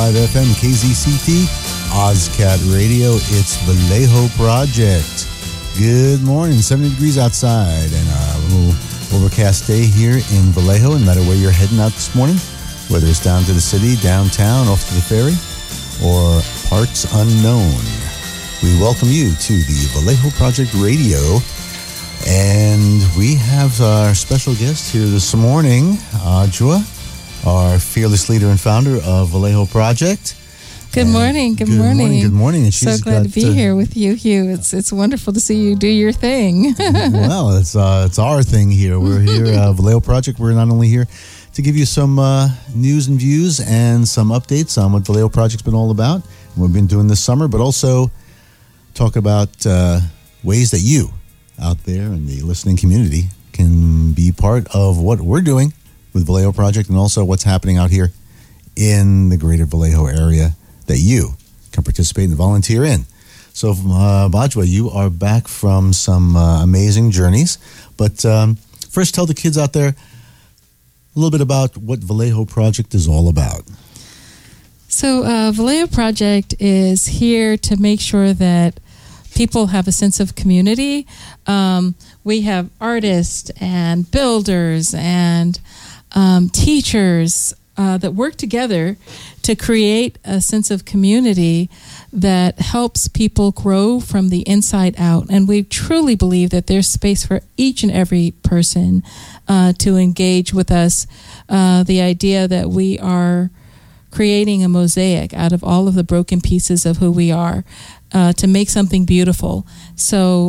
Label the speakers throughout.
Speaker 1: FM, KZCT, OzCat Radio. It's Vallejo Project. Good morning, 70 degrees outside, and a little overcast day here in Vallejo. And no matter where you're heading out this morning, whether it's down to the city, downtown, off to the ferry, or parts unknown, we welcome you to the Vallejo Project Radio. And we have our special guest here this morning, Adjoa, our fearless leader and founder of Vallejo Project.
Speaker 2: Good morning. Good morning.
Speaker 1: Good morning. And she's
Speaker 2: so glad to be here with you, Hugh. It's wonderful to see you do your thing.
Speaker 1: Well, it's our thing here. We're here, Vallejo Project. We're not only here to give you some news and views and some updates on what Vallejo Project's been all about and what we've been doing this summer, but also talk about ways that you out there in the listening community can be part of what we're doing with Vallejo Project, and also what's happening out here in the greater Vallejo area that you can participate and volunteer in. So, Adjoa, you are back from some amazing journeys, but first tell the kids out there a little bit about what Vallejo Project is all about.
Speaker 2: So, Vallejo Project is here to make sure that people have a sense of community. We have artists and builders and teachers that work together to create a sense of community that helps people grow from the inside out. And we truly believe that there's space for each and every person to engage with us. The idea that we are creating a mosaic out of all of the broken pieces of who we are to make something beautiful. So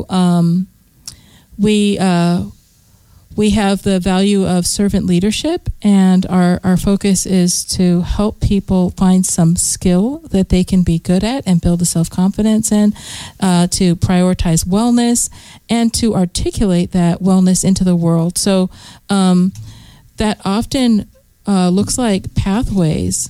Speaker 2: we have the value of servant leadership, and our focus is to help people find some skill that they can be good at and build a self-confidence in, to prioritize wellness, and to articulate that wellness into the world. So that often looks like pathways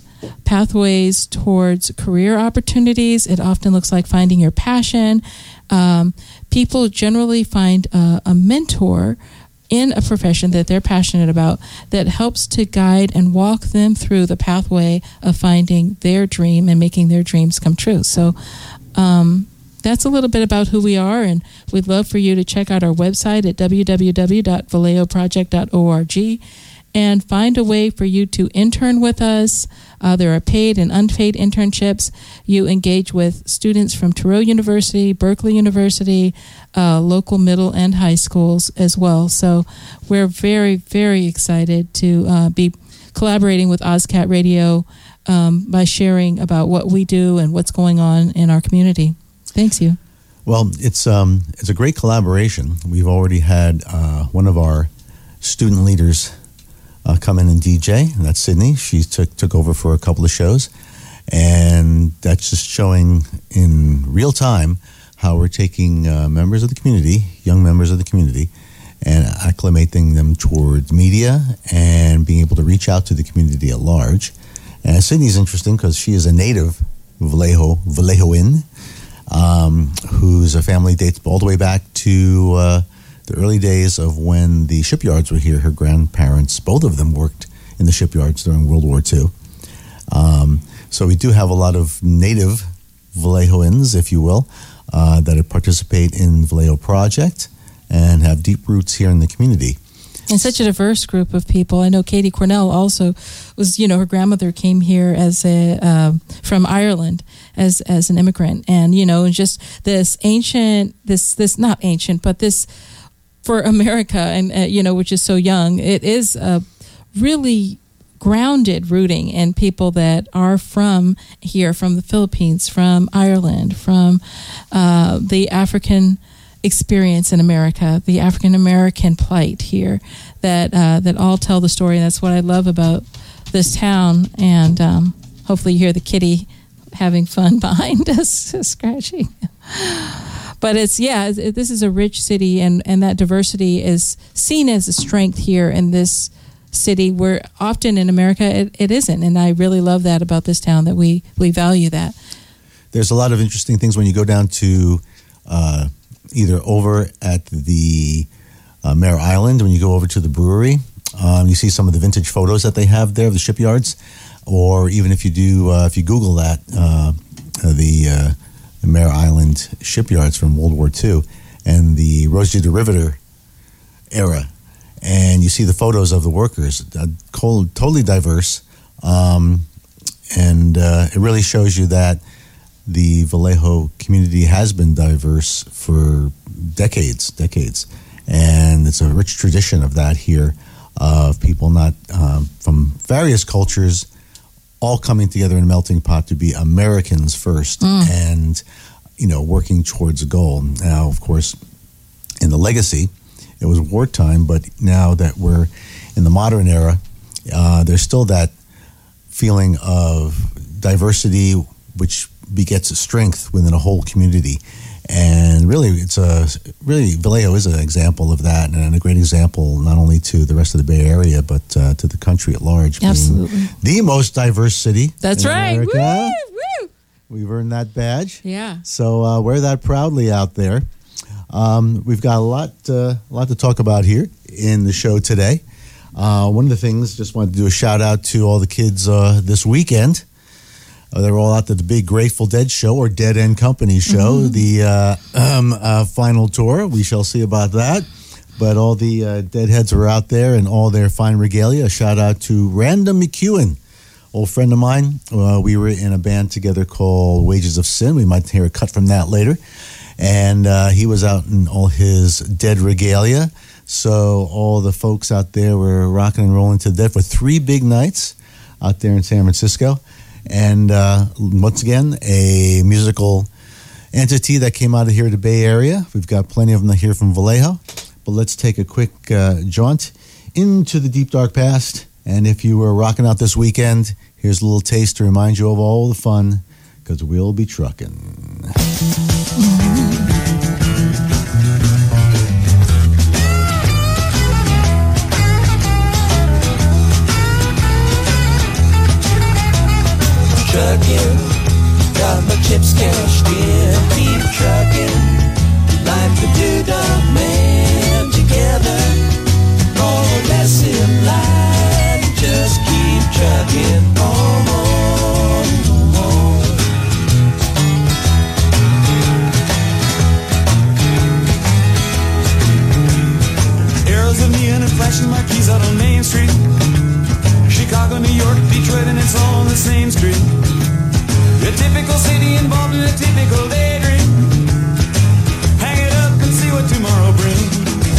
Speaker 2: towards career opportunities. It often looks like finding your passion. People generally find a mentor in a profession that they're passionate about that helps to guide and walk them through the pathway of finding their dream and making their dreams come true. So that's a little bit about who we are, and we'd love for you to check out our website at www.vallejoproject.org and find a way for you to intern with us. There are paid and unpaid internships. You engage with students from Thoreau University, Berkeley University, local middle and high schools as well. So we're very, very excited to be collaborating with OzCat Radio by sharing about what we do and what's going on in our community. Thanks, you.
Speaker 1: Well, it's a great collaboration. We've already had one of our student leaders come in and DJ, and that's Sydney. She took over for a couple of shows, and that's just showing in real time how we're taking members of the community, young members of the community, and acclimating them towards media and being able to reach out to the community at large. And Sydney's interesting because she is a native Vallejoan, whose family dates all the way back to the early days of when the shipyards were here. Her grandparents, both of them, worked in the shipyards during World War II. So we do have a lot of native Vallejoans, if you will, that participate in Vallejo Project and have deep roots here in the community.
Speaker 2: And such a diverse group of people. I know Katie Cornell also was, her grandmother came here as from Ireland as an immigrant. And, just this ancient, this not ancient, but this for America, and which is so young, it is a really grounded rooting in people that are from here, from the Philippines, from Ireland, from the African experience in America, the African American plight here, that all tell the story. And that's what I love about this town. And hopefully you hear the kitty having fun behind us, scratching. But this is a rich city, and that diversity is seen as a strength here in this city, where often in America it isn't. And I really love that about this town, that we value that.
Speaker 1: There's a lot of interesting things when you go down to either over at the Mare Island, when you go over to the brewery, You see some of the vintage photos that they have there of the shipyards, or even if you do, if you Google that, the Mare Island shipyards from World War II and the Rosie de Riveter era, and you see the photos of the workers, totally diverse, and it really shows you that the Vallejo community has been diverse for decades, and it's a rich tradition of that here, of people not from various cultures all coming together in a melting pot to be Americans first, and working towards a goal. Now, of course, in the legacy, it was wartime, but now that we're in the modern era, there's still that feeling of diversity, which begets strength within a whole community. And really, Vallejo is an example of that, and a great example not only to the rest of the Bay Area, but to the country at large.
Speaker 2: Absolutely.
Speaker 1: The most diverse city.
Speaker 2: That's right.
Speaker 1: America.
Speaker 2: Woo!
Speaker 1: We've earned that badge.
Speaker 2: Yeah.
Speaker 1: So wear that proudly out there. We've got a lot to talk about here in the show today. One of the things, just wanted to do a shout out to all the kids this weekend. They're all out at the big Grateful Dead show, or Dead End Company show, the final tour. We shall see about that. But all the Deadheads are out there in all their fine regalia. A shout out to Random McEwen, old friend of mine. We were in a band together called Wages of Sin. We might hear a cut from that later. And he was out in all his Dead regalia. So all the folks out there were rocking and rolling to Dead for 3 big nights out there in San Francisco. And once again, a musical entity that came out of here to the Bay Area. We've got plenty of them here from Vallejo. But let's take a quick jaunt into the deep, dark past. And if you were rocking out this weekend, here's a little taste to remind you of all the fun, because we'll be trucking.
Speaker 3: Trucking, got my chips cashed in, keep trucking, like the doodah man, together, more or less in line, just keep trucking on. Arrows of neon and flashing marquees out on Main Street, Chicago, New York, Detroit, and it's all on the same street. A typical city involved in a typical daydream. Hang it up and see what tomorrow brings.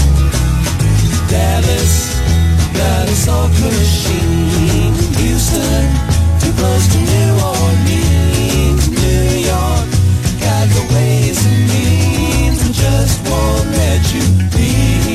Speaker 3: Dallas got a soft machine. Houston, too close to New Orleans. New York got the ways and means and just won't let you be.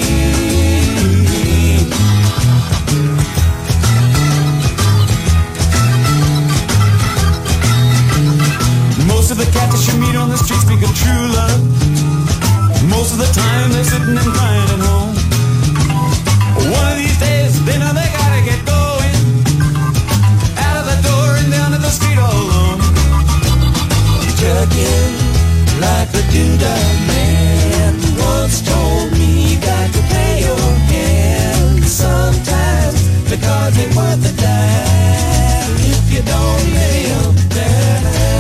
Speaker 3: Most of the cats that you meet on the street speak of true love. Most of the time they're sitting and crying at home. One of these days they know they gotta get going. Out of the door and down to the street all alone. Trucking like a doodah man once told me you got to pay your hand. Sometimes the cars ain't worth a dime if you don't lay them down.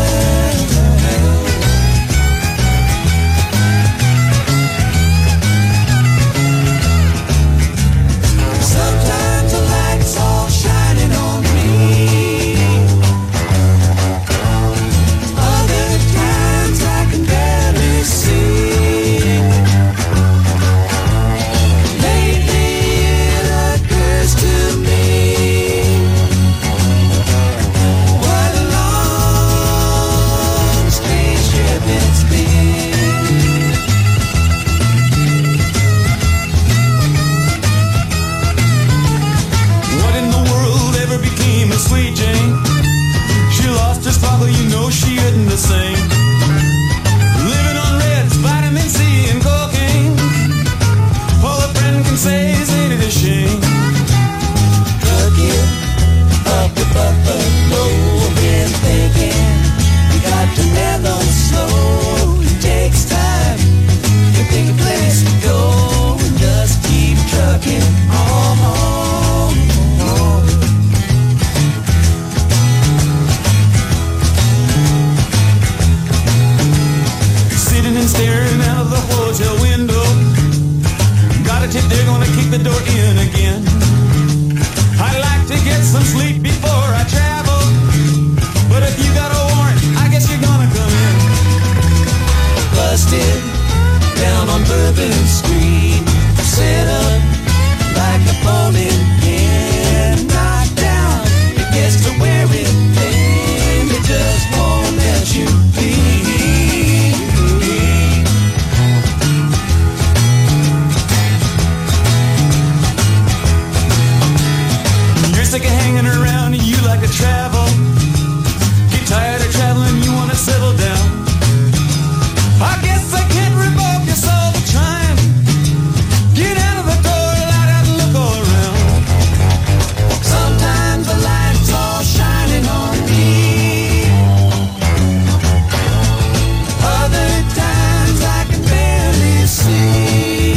Speaker 3: the door in again. I like to get some sleep before I travel, but if you got a warrant, I guess you're gonna come in. Busted down on Bourbon Street, set up like a bowling pin, knocked down. It gets to where it came, it just won't let you be. You're sick of hanging around and you like to travel. Get tired of traveling, you want to settle down. I guess I can't revoke your soul for trying. Get out of the door, light out and look all around. Sometimes the light's all shining on me. Other times I can barely see.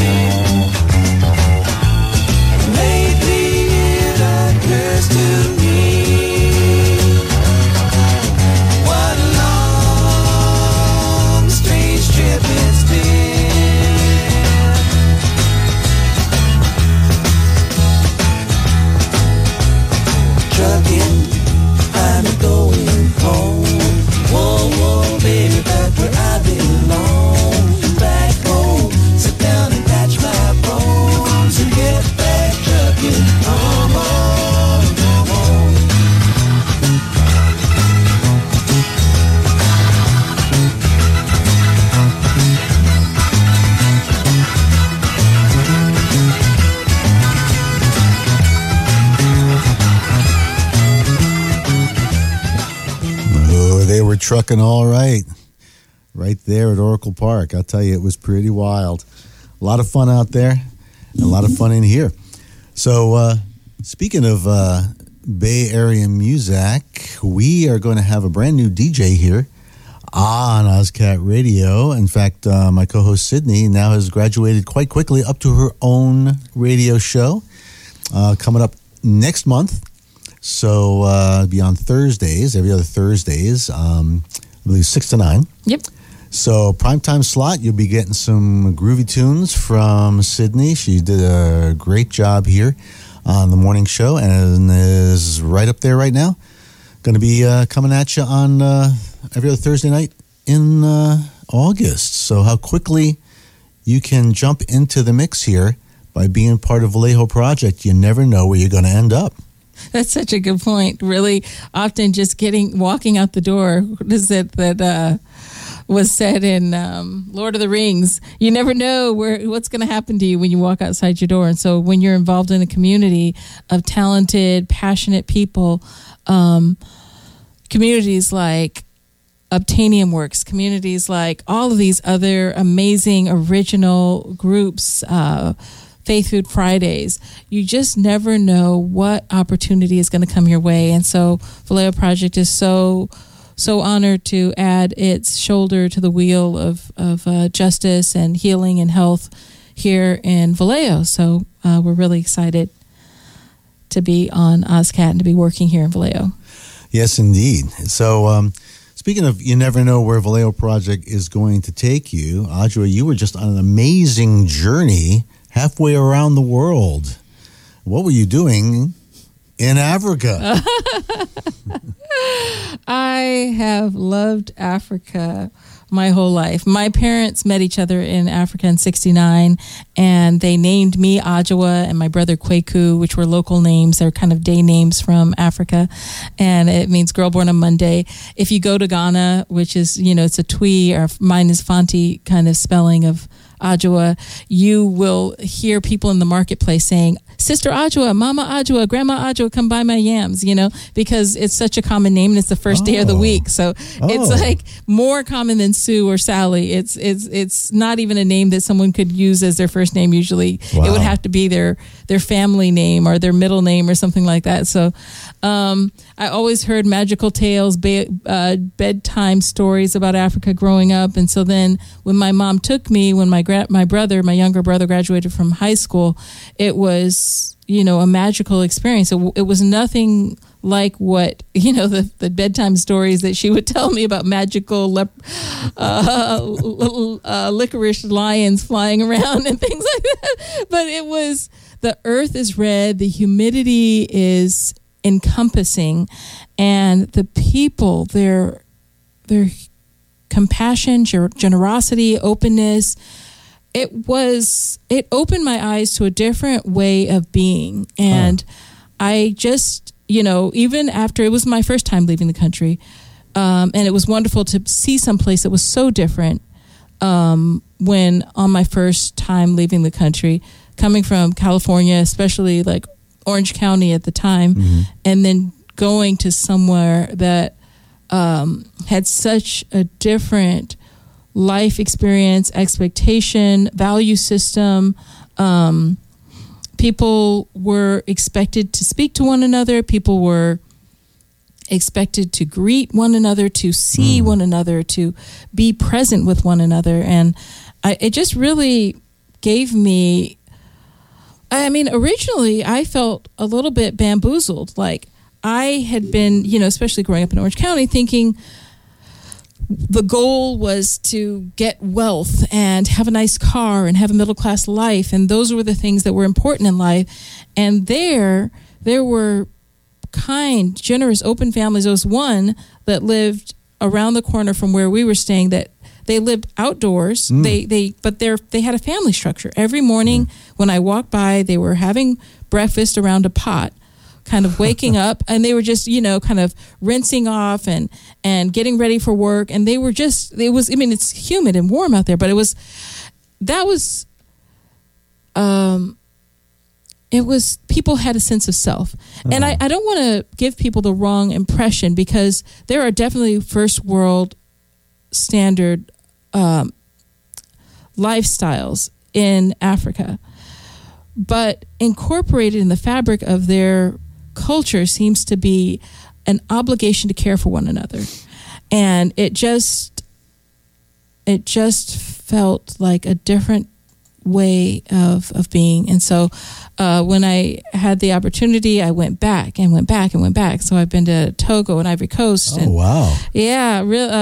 Speaker 3: Lately it occurs to me, what a long, strange trip it's been. Trucking, I'm going home. Whoa, whoa, baby, back where I belong. Back home, sit down and patch my bones and get back trucking. Home, home, home, home.
Speaker 1: Oh, they were trucking all right. Right there at Oracle Park. I'll tell you, it was pretty wild. A lot of fun out there and a lot of fun in here. So, speaking of Bay Area music, we are going to have a brand new DJ here on OzCat Radio. In fact, my co-host Sydney now has graduated quite quickly up to her own radio show coming up next month. So it'll be on Thursdays, every other Thursdays, I believe 6 to 9.
Speaker 2: Yep.
Speaker 1: So primetime slot, you'll be getting some groovy tunes from Sydney. She did a great job here on the morning show and is right up there right now. Going to be coming at you on every other Thursday night in August. So how quickly you can jump into the mix here by being part of Vallejo Project. You never know where you're going to end up.
Speaker 2: That's such a good point. Really, often just walking out the door. What is it that was said in Lord of the Rings? You never know what's going to happen to you when you walk outside your door. And so when you're involved in a community of talented, passionate people, communities like Obtainium Works, communities like all of these other amazing original groups, Faith Food Fridays, you just never know what opportunity is going to come your way. And so Vallejo Project is so honored to add its shoulder to the wheel of justice and healing and health here in Vallejo. So we're really excited to be on OzCat and to be working here in Vallejo.
Speaker 1: Yes, indeed. So speaking of, you never know where Vallejo Project is going to take you. Adjoa, you were just on an amazing journey halfway around the world. What were you doing in Africa?
Speaker 2: I have loved Africa my whole life. My parents met each other in Africa in 1969, and they named me Adjoa and my brother Kweku, which were local names. They're kind of day names from Africa, and it means girl born on Monday. If you go to Ghana, which is, it's a Twi, or mine is Fanti kind of spelling of Adjoa, you will hear people in the marketplace saying, Sister Adjoa, Mama Adjoa, Grandma Adjoa, come buy my yams, because it's such a common name and it's the first day of the week. So it's like more common than Sue or Sally. It's not even a name that someone could use as their first name usually. Wow. It would have to be their family name or their middle name or something like that. So I always heard magical tales, bedtime stories about Africa growing up. And so then when my mom took me, when my my younger brother graduated from high school, it was, a magical experience. It was nothing like what, the bedtime stories that she would tell me about magical licorice lions flying around and things like that. But it was, the earth is red, the humidity is encompassing, and the people, their compassion, generosity, openness, it opened my eyes to a different way of being. And I just, even after, it was my first time leaving the country, and it was wonderful to see someplace that was so different when on my first time leaving the country, coming from California, especially like Orange County at the time, and then going to somewhere that had such a different life experience, expectation, value system. People were expected to speak to one another. People were expected to greet one another, to see one another, to be present with one another. And it just really gave me, originally I felt a little bit bamboozled. Like I had been, especially growing up in Orange County, thinking the goal was to get wealth and have a nice car and have a middle-class life. And those were the things that were important in life. And there were kind, generous, open families. There was one that lived around the corner from where we were staying that they lived outdoors. But they had a family structure. Every morning when I walked by, they were having breakfast around a pot, kind of waking up, and they were just, kind of rinsing off and getting ready for work. And they were just, it's humid and warm out there, but it was people had a sense of self. And I don't want to give people the wrong impression, because there are definitely first world standard lifestyles in Africa, but incorporated in the fabric of their culture seems to be an obligation to care for one another. And it just felt like a different way of being. And so when I had the opportunity, I went back and went back and went back. So I've been to Togo and Ivory Coast.
Speaker 1: Oh, wow.
Speaker 2: Yeah,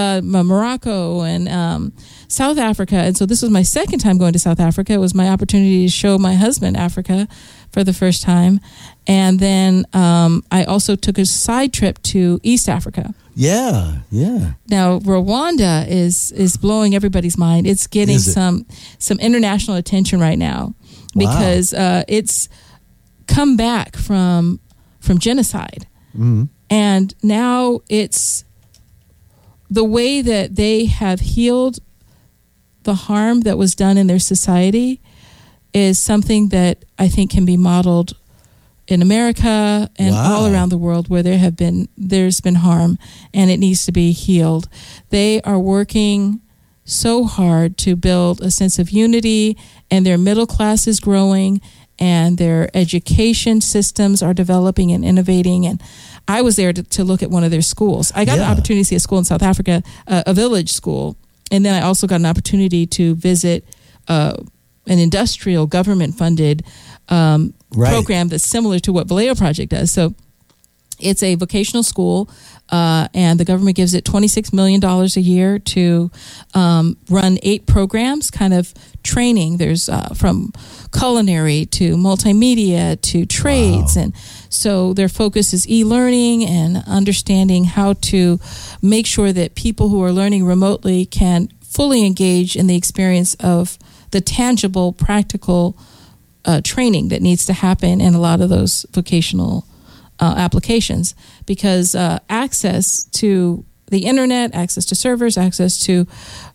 Speaker 2: Morocco and South Africa. And so this was my second time going to South Africa. It was my opportunity to show my husband Africa for the first time. And then I also took a side trip to East Africa.
Speaker 1: Yeah.
Speaker 2: Now, Rwanda is blowing everybody's mind. It's getting some international attention right now because it's come back from genocide. And now it's the way that they have healed the harm that was done in their society is something that I think can be modeled in America and all around the world where there's been harm and it needs to be healed. They are working so hard to build a sense of unity, and their middle class is growing and their education systems are developing and innovating. And I was there to look at one of their schools. I got an opportunity to see a school in South Africa, a village school. And then I also got an opportunity to visit an industrial government-funded program that's similar to what Vallejo Project does. So it's a vocational school, and the government gives it $26 million a year to run 8 programs, kind of training. There's from culinary to multimedia to trades. And so their focus is e-learning and understanding how to make sure that people who are learning remotely can fully engage in the experience of the tangible, practical training that needs to happen in a lot of those vocational applications, because access to the internet, access to servers, access to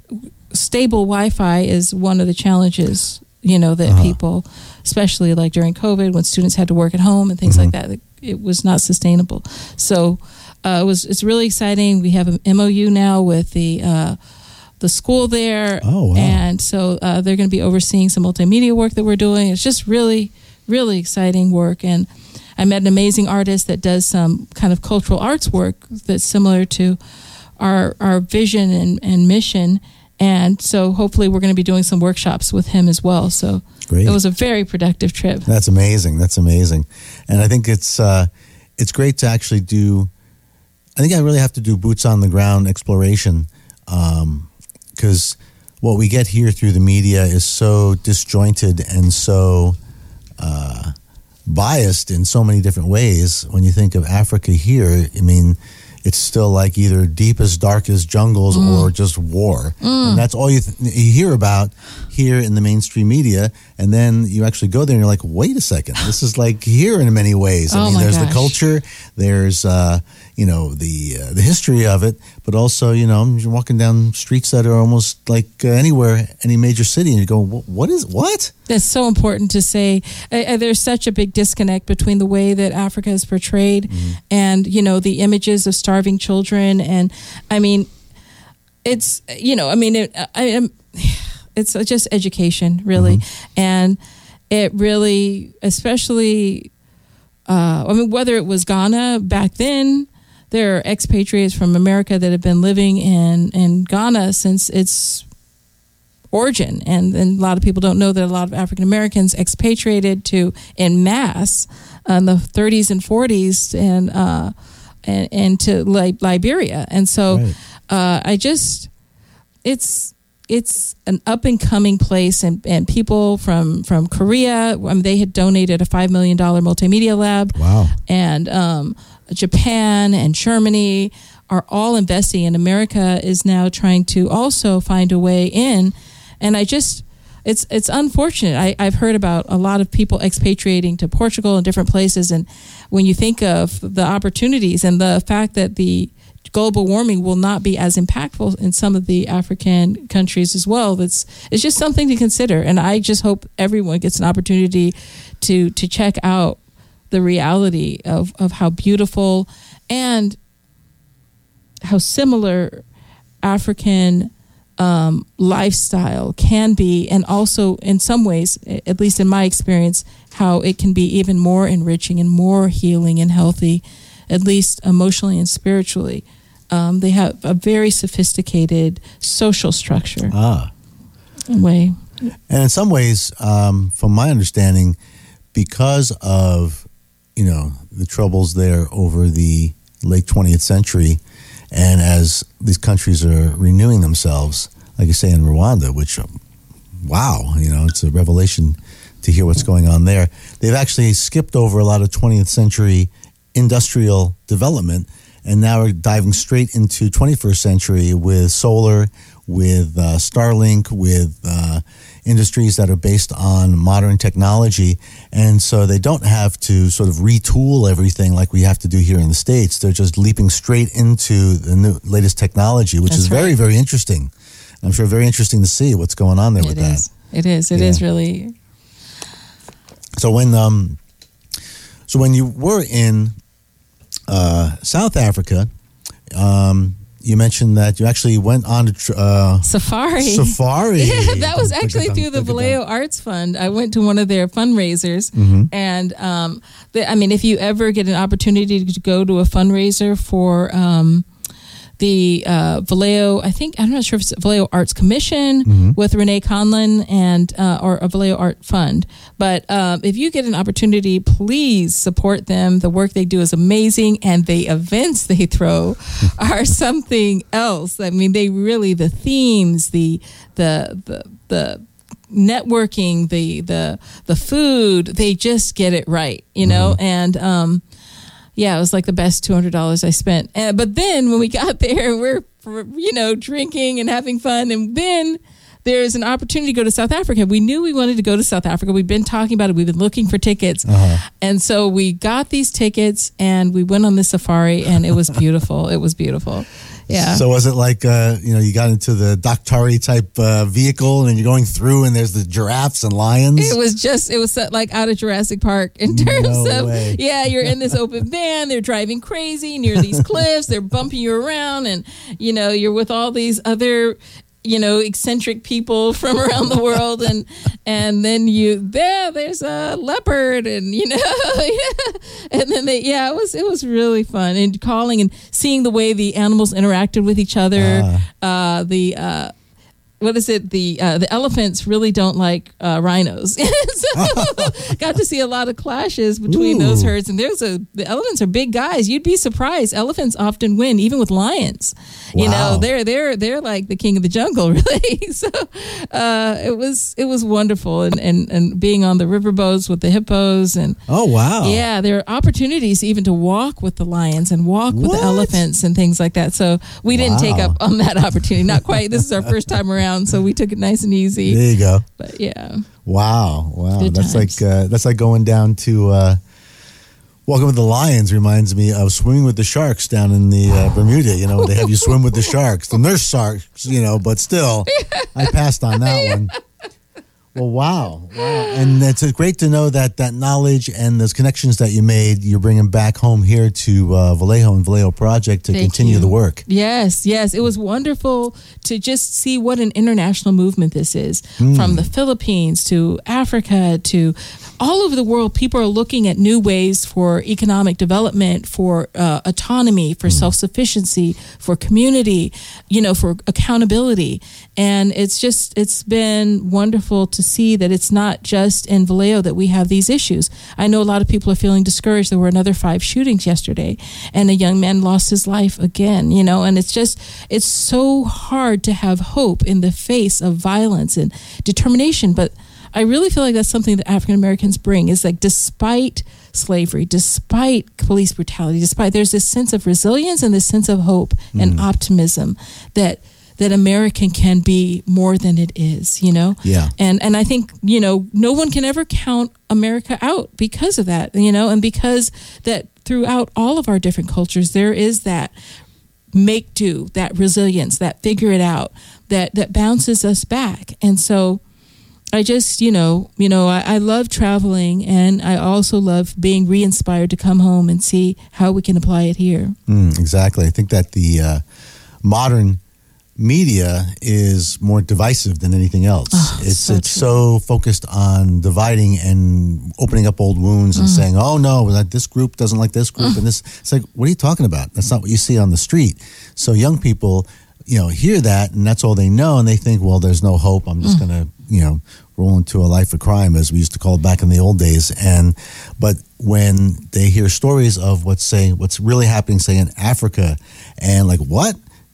Speaker 2: stable Wi-Fi is one of the challenges, that people, especially like during COVID when students had to work at home and things like that, it was not sustainable. So it's really exciting. We have an MOU now with the school there. Oh, wow. And so they're going to be overseeing some multimedia work that we're doing. It's just really, really exciting work. And I met an amazing artist that does some kind of cultural arts work that's similar to our vision and mission. And so hopefully we're going to be doing some workshops with him as well. So
Speaker 1: Great.
Speaker 2: It was a very productive trip.
Speaker 1: That's amazing. And I think it's great to actually do. I think I really have to do boots on the ground exploration, because what we get here through the media is so disjointed and so biased in so many different ways. When you think of Africa here, I mean, it's still like either deepest, darkest jungles or just war. And that's all you hear about here in the mainstream media. And then you actually go there and you're like, wait a second, this is like here in many ways. I mean, there's the culture, there's, the history of it, but also, you're walking down streets that are almost like anywhere, any major city, and you go, what?
Speaker 2: That's so important to say. There's such a big disconnect between the way that Africa is portrayed and, the images of starving children. And I mean, it's, it's just education, really. And it really, especially, whether it was Ghana back then, there are expatriates from America that have been living in Ghana since its origin. And a lot of people don't know that a lot of African Americans expatriated en masse in the 30s and 40s and to Liberia. And so it's an up and coming place, and people from Korea, they had donated a $5 million multimedia lab. Wow. And Japan and Germany are all investing, and America is now trying to also find a way in. And it's unfortunate. I've heard about a lot of people expatriating to Portugal and different places, and when you think of the opportunities and the fact that the global warming will not be as impactful in some of the African countries as well, it's just something to consider. And I just hope everyone gets an opportunity to check out the reality of how beautiful and how similar African lifestyle can be, and also in some ways, at least in my experience, how it can be even more enriching and more healing and healthy, at least emotionally and spiritually. They have a very sophisticated social structure. Way.
Speaker 1: And in some ways, from my understanding, because of the troubles there over the late 20th century, and as these countries are renewing themselves, like you say in Rwanda, which, wow, it's a revelation to hear what's going on there. They've actually skipped over a lot of 20th century industrial development, and now are diving straight into 21st century with solar, with Starlink, with industries that are based on modern technology. And so they don't have to sort of retool everything like we have to do here in the States. They're just leaping straight into the latest technology, which is very, very interesting. I'm sure very interesting to see what's going on there with that.
Speaker 2: It is. It is really.
Speaker 1: So when you were in South Africa, you mentioned that you actually went on to
Speaker 2: Safari. Yeah, that was actually through the Vallejo Arts Fund. I went to one of their fundraisers, and if you ever get an opportunity to go to a fundraiser for the Vallejo, I'm not sure if it's Vallejo Arts Commission with Renee Conlon and or a Vallejo Art Fund. But if you get an opportunity, please support them. The work they do is amazing, and the events they throw are something else. I mean, they really, the themes, the networking, the food, they just get it right, and yeah, it was like the best $200 I spent. But then when we got there, we're drinking and having fun, and then there's an opportunity to go to South Africa. We knew we wanted to go to South Africa. We've been talking about it. We've been looking for tickets. And so we got these tickets, and we went on this safari, and it was beautiful. It was beautiful. Yeah.
Speaker 1: So was it like, you got into the Daktari type vehicle, and then you're going through, and there's the giraffes and lions?
Speaker 2: It was like out of Jurassic Park in terms of, you're in this open van, they're driving crazy near these cliffs, they're bumping you around, and, you're with all these other eccentric people from around the world, and then there's a leopard, and and then it was really fun, and calling and seeing the way the animals interacted with each other, what is it? The elephants really don't like rhinos. So got to see a lot of clashes between those herds. And the elephants are big guys. You'd be surprised. Elephants often win, even with lions.
Speaker 1: Wow.
Speaker 2: You know, they're like the king of the jungle, really. So it was wonderful, and being on the riverboats with the hippos, and
Speaker 1: oh wow,
Speaker 2: yeah, there are opportunities even to walk with the lions and walk with the elephants and things like that. So we didn't take up on that opportunity. Not quite. This is our first time around, so we took it nice and easy.
Speaker 1: There you go.
Speaker 2: But yeah.
Speaker 1: Wow.
Speaker 2: Good
Speaker 1: That's
Speaker 2: times.
Speaker 1: like going down to Walking with the Lions reminds me of Swimming with the Sharks down in the Bermuda. You know, they have you swim with the sharks, the nurse sharks. You know, but still, I passed on that one. Well, wow. And it's great to know that knowledge and those connections that you made, you're bringing back home here to Vallejo and Vallejo Project to continue the work.
Speaker 2: Yes. It was wonderful to just see what an international movement this is. From the Philippines to Africa to all over the world, people are looking at new ways for economic development, for autonomy, for self-sufficiency, for community, for accountability. And it's been wonderful to see that it's not just in Vallejo that we have these issues. I know a lot of people are feeling discouraged. There were another 5 shootings yesterday, and a young man lost his life again, and it's so hard to have hope in the face of violence and determination. But I really feel like that's something that African Americans bring, is like, despite slavery, despite police brutality, there's this sense of resilience and this sense of hope and optimism that America can be more than it is,
Speaker 1: Yeah.
Speaker 2: And I think, no one can ever count America out because of that, and because that throughout all of our different cultures, there is that make do, that resilience, that figure it out, that bounces us back. And so I just, I love traveling, and I also love being re-inspired to come home and see how we can apply it here.
Speaker 1: Exactly. I think that the modern media is more divisive than anything else. It's so focused on dividing and opening up old wounds and saying, oh no, that this group doesn't like this group, and this. It's like, what are you talking about? That's not what you see on the street. So young people, hear that, and that's all they know, and they think, well, there's no hope. I'm just going to, roll into a life of crime, as we used to call it back in the old days. But when they hear stories of what's really happening, say, in Africa, and like, what?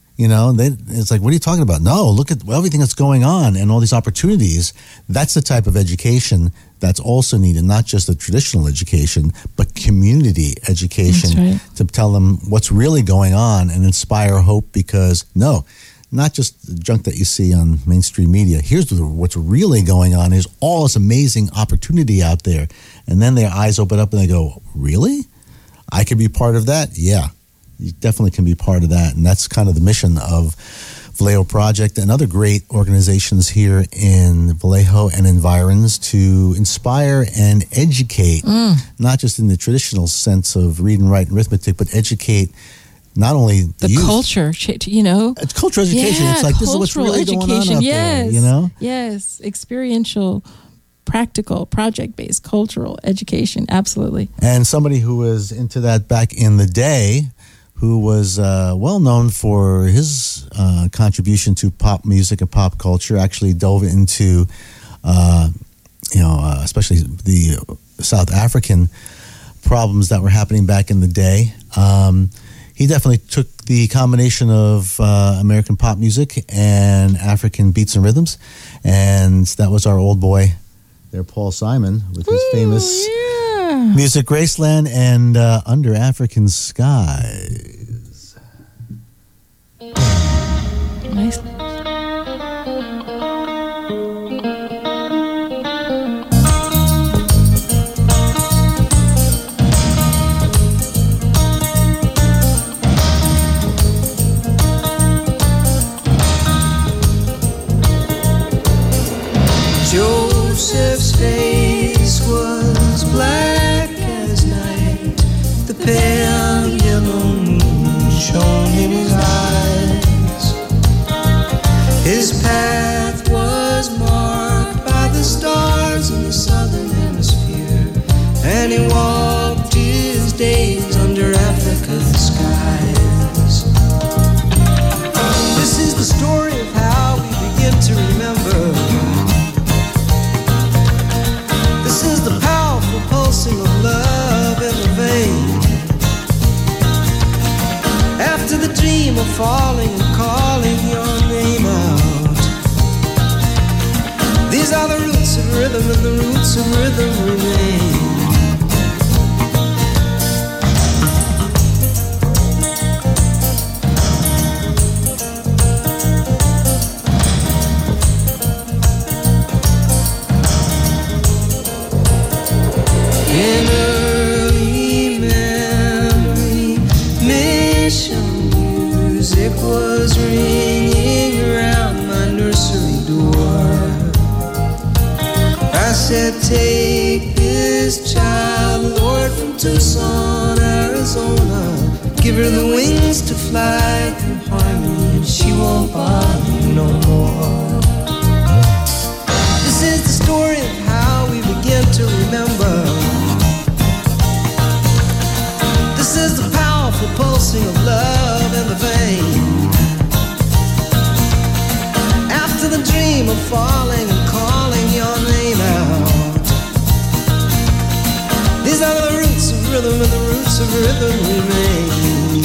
Speaker 1: It's like, what are you talking about? No, look at everything that's going on and all these opportunities. That's the type of education that's also needed, not just the traditional education, but community education to tell them what's really going on and inspire hope, because not just the junk that you see on mainstream media. Here's what's really going on. There's all this amazing opportunity out there. And then their eyes open up and they go, really? I could be part of that? Yeah. You definitely can be part of that. And that's kind of the mission of Vallejo Project and other great organizations here in Vallejo and environs, to inspire and educate, not just in the traditional sense of reading, writing, arithmetic, but educate not only the youth.
Speaker 2: Culture,
Speaker 1: It's culture education.
Speaker 2: Yeah,
Speaker 1: it's like, this is what's really going on out there,
Speaker 2: Yes, experiential, practical, project-based, cultural education, absolutely.
Speaker 1: And somebody who was into that back in the day, who was well known for his contribution to pop music and pop culture, actually dove into, especially the South African problems that were happening back in the day. He definitely took the combination of American pop music and African beats and rhythms, and that was our old boy there, Paul Simon, with his famous music, Graceland and Under African Skies.
Speaker 2: Nice.
Speaker 4: Joseph's face was black as night. The pale yellow moon dream of falling and calling your name out. These are the roots of rhythm, and the roots of rhythm remain. In early memory, mission music was ringing around my nursery door. I said, take this child, Lord, from Tucson, Arizona. Give her the wings to fly through harmony, and she won't bother you no more. This is the story of how we begin to remember. This is the powerful pulsing of love in the vein. After the dream of falling and calling your name out. These are the roots of rhythm, and the roots of rhythm remain.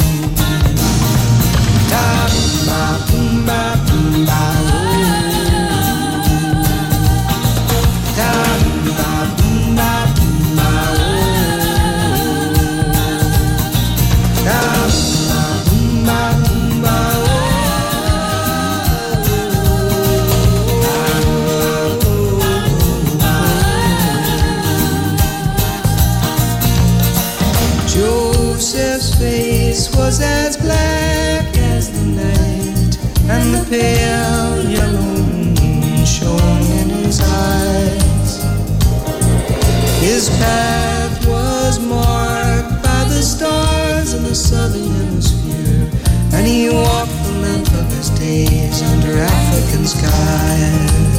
Speaker 4: Ta-ba, boom-ba, boom-ba, oh. Ta-ba, boom-ba, boom-ba, oh. Joseph's face was as black as the night, and the pale yellow moon shone in his eyes. His path was marked by the stars in the southern hemisphere, and he walked the length of his days under African skies.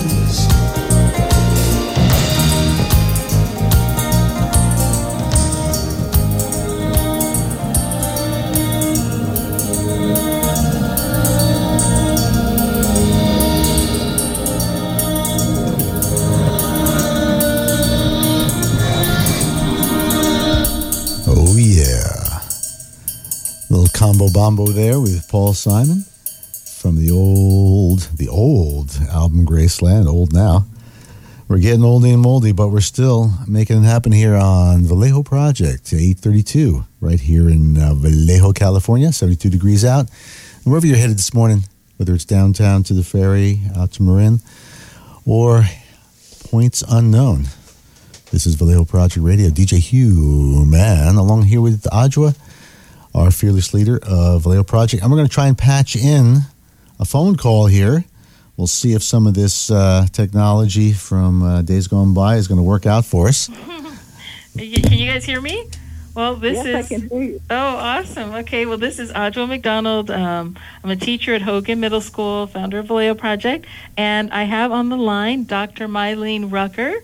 Speaker 1: Oh, yeah. Little combo bombo there with Paul Simon from the old album Graceland, old now. We're getting oldie and moldy, but we're still making it happen here on Vallejo Project, 832, right here in Vallejo, California, 72 degrees out. And wherever you're headed this morning, whether it's downtown to the ferry, out to Marin, or points unknown, this is Vallejo Project Radio. DJ Hugh, man, along here with Adjoa, our fearless leader of Vallejo Project. And we're going to try and patch in a phone call here. We'll see if some of this technology from days gone by is going to work out for us.
Speaker 2: Can you guys hear me? Well,
Speaker 5: yes, I can hear you.
Speaker 2: Oh, awesome. Okay, well, this is Adjoa McDonald. I'm a teacher at Hogan Middle School, founder of Vallejo Project, and I have on the line Dr. Mylene Rucker.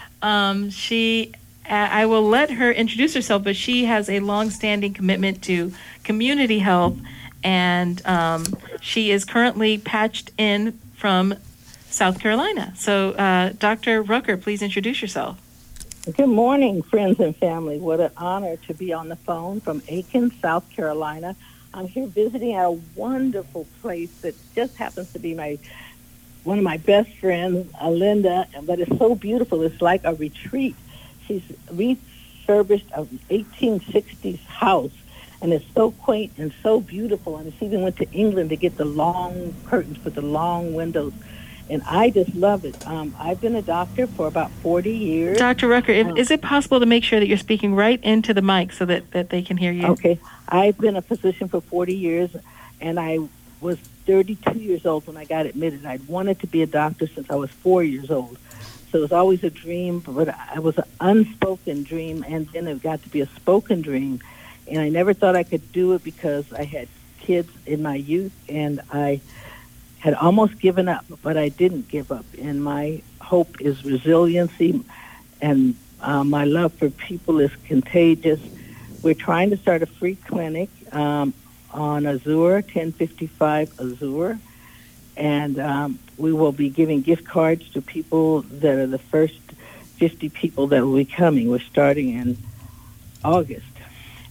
Speaker 2: I will let her introduce herself, but she has a long-standing commitment to community health, and she is currently patched in from South Carolina. So, Dr. Rucker, please introduce yourself.
Speaker 5: Good morning, friends and family. What an honor to be on the phone from Aiken, South Carolina. I'm here visiting at a wonderful place that just happens to be one of my best friends, Linda, but it's so beautiful. It's like a retreat. She's refurbished an 1860s house, and it's so quaint and so beautiful. And she even went to England to get the long curtains with the long windows. And I just love it. I've been a doctor for about 40 years.
Speaker 2: Dr. Rucker, is it possible to make sure that you're speaking right into the mic so that they can hear you?
Speaker 5: Okay. I've been a physician for 40 years, and I was 32 years old when I got admitted. I'd wanted to be a doctor since I was 4 years old. So it was always a dream, but it was an unspoken dream, and then it got to be a spoken dream. And I never thought I could do it because I had kids in my youth, and I had almost given up, but I didn't give up. And my hope is resiliency, and my love for people is contagious. We're trying to start a free clinic on Azure, 1055 Azure, and we will be giving gift cards to people that are the first 50 people that will be coming. We're starting in August.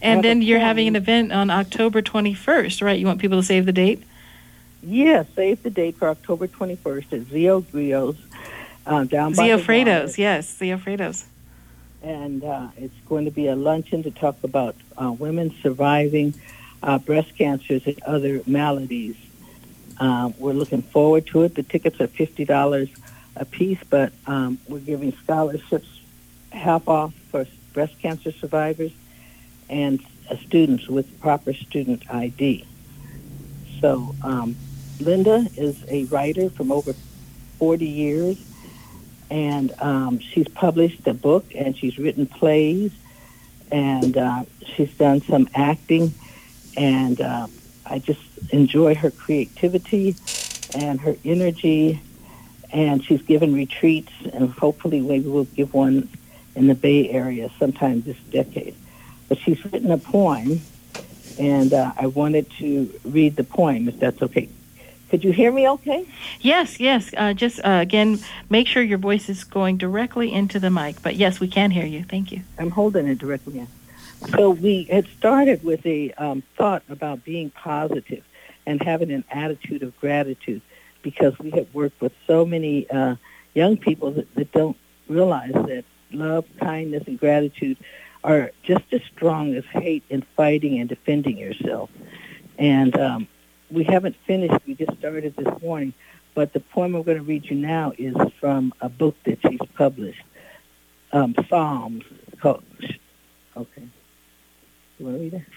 Speaker 2: And then you're
Speaker 5: poem.
Speaker 2: having an event on October 21st, right? You want people to save the date?
Speaker 5: Yes, save the date for October 21st at Zio Griot's down by
Speaker 2: Zio
Speaker 5: the
Speaker 2: Fredo's,
Speaker 5: water.
Speaker 2: yes, Zio Fredo's.
Speaker 5: And it's going to be a luncheon to talk about women surviving breast cancers and other maladies. We're looking forward to it. The tickets are $50 a piece, but we're giving scholarships half off for breast cancer survivors and students with proper student ID. So Linda is a writer from over 40 years, and she's published a book, and she's written plays, and she's done some acting, and I just enjoy her creativity and her energy, and she's given retreats, and hopefully maybe we'll give one in the Bay Area sometime this decade. But she's written a poem, and I wanted to read the poem, if that's okay. Could you hear me okay?
Speaker 2: Yes. Just, again, make sure your voice is going directly into the mic. But, yes, we can hear you. Thank you.
Speaker 5: I'm holding it directly in. So we had started with a thought about being positive and having an attitude of gratitude, because we have worked with so many young people that don't realize that love, kindness, and gratitude are just as strong as hate and fighting and defending yourself. And we haven't finished. We just started this morning. But the poem I'm going to read you now is from a book that she's published, Psalms. It's called, okay. You want to read it?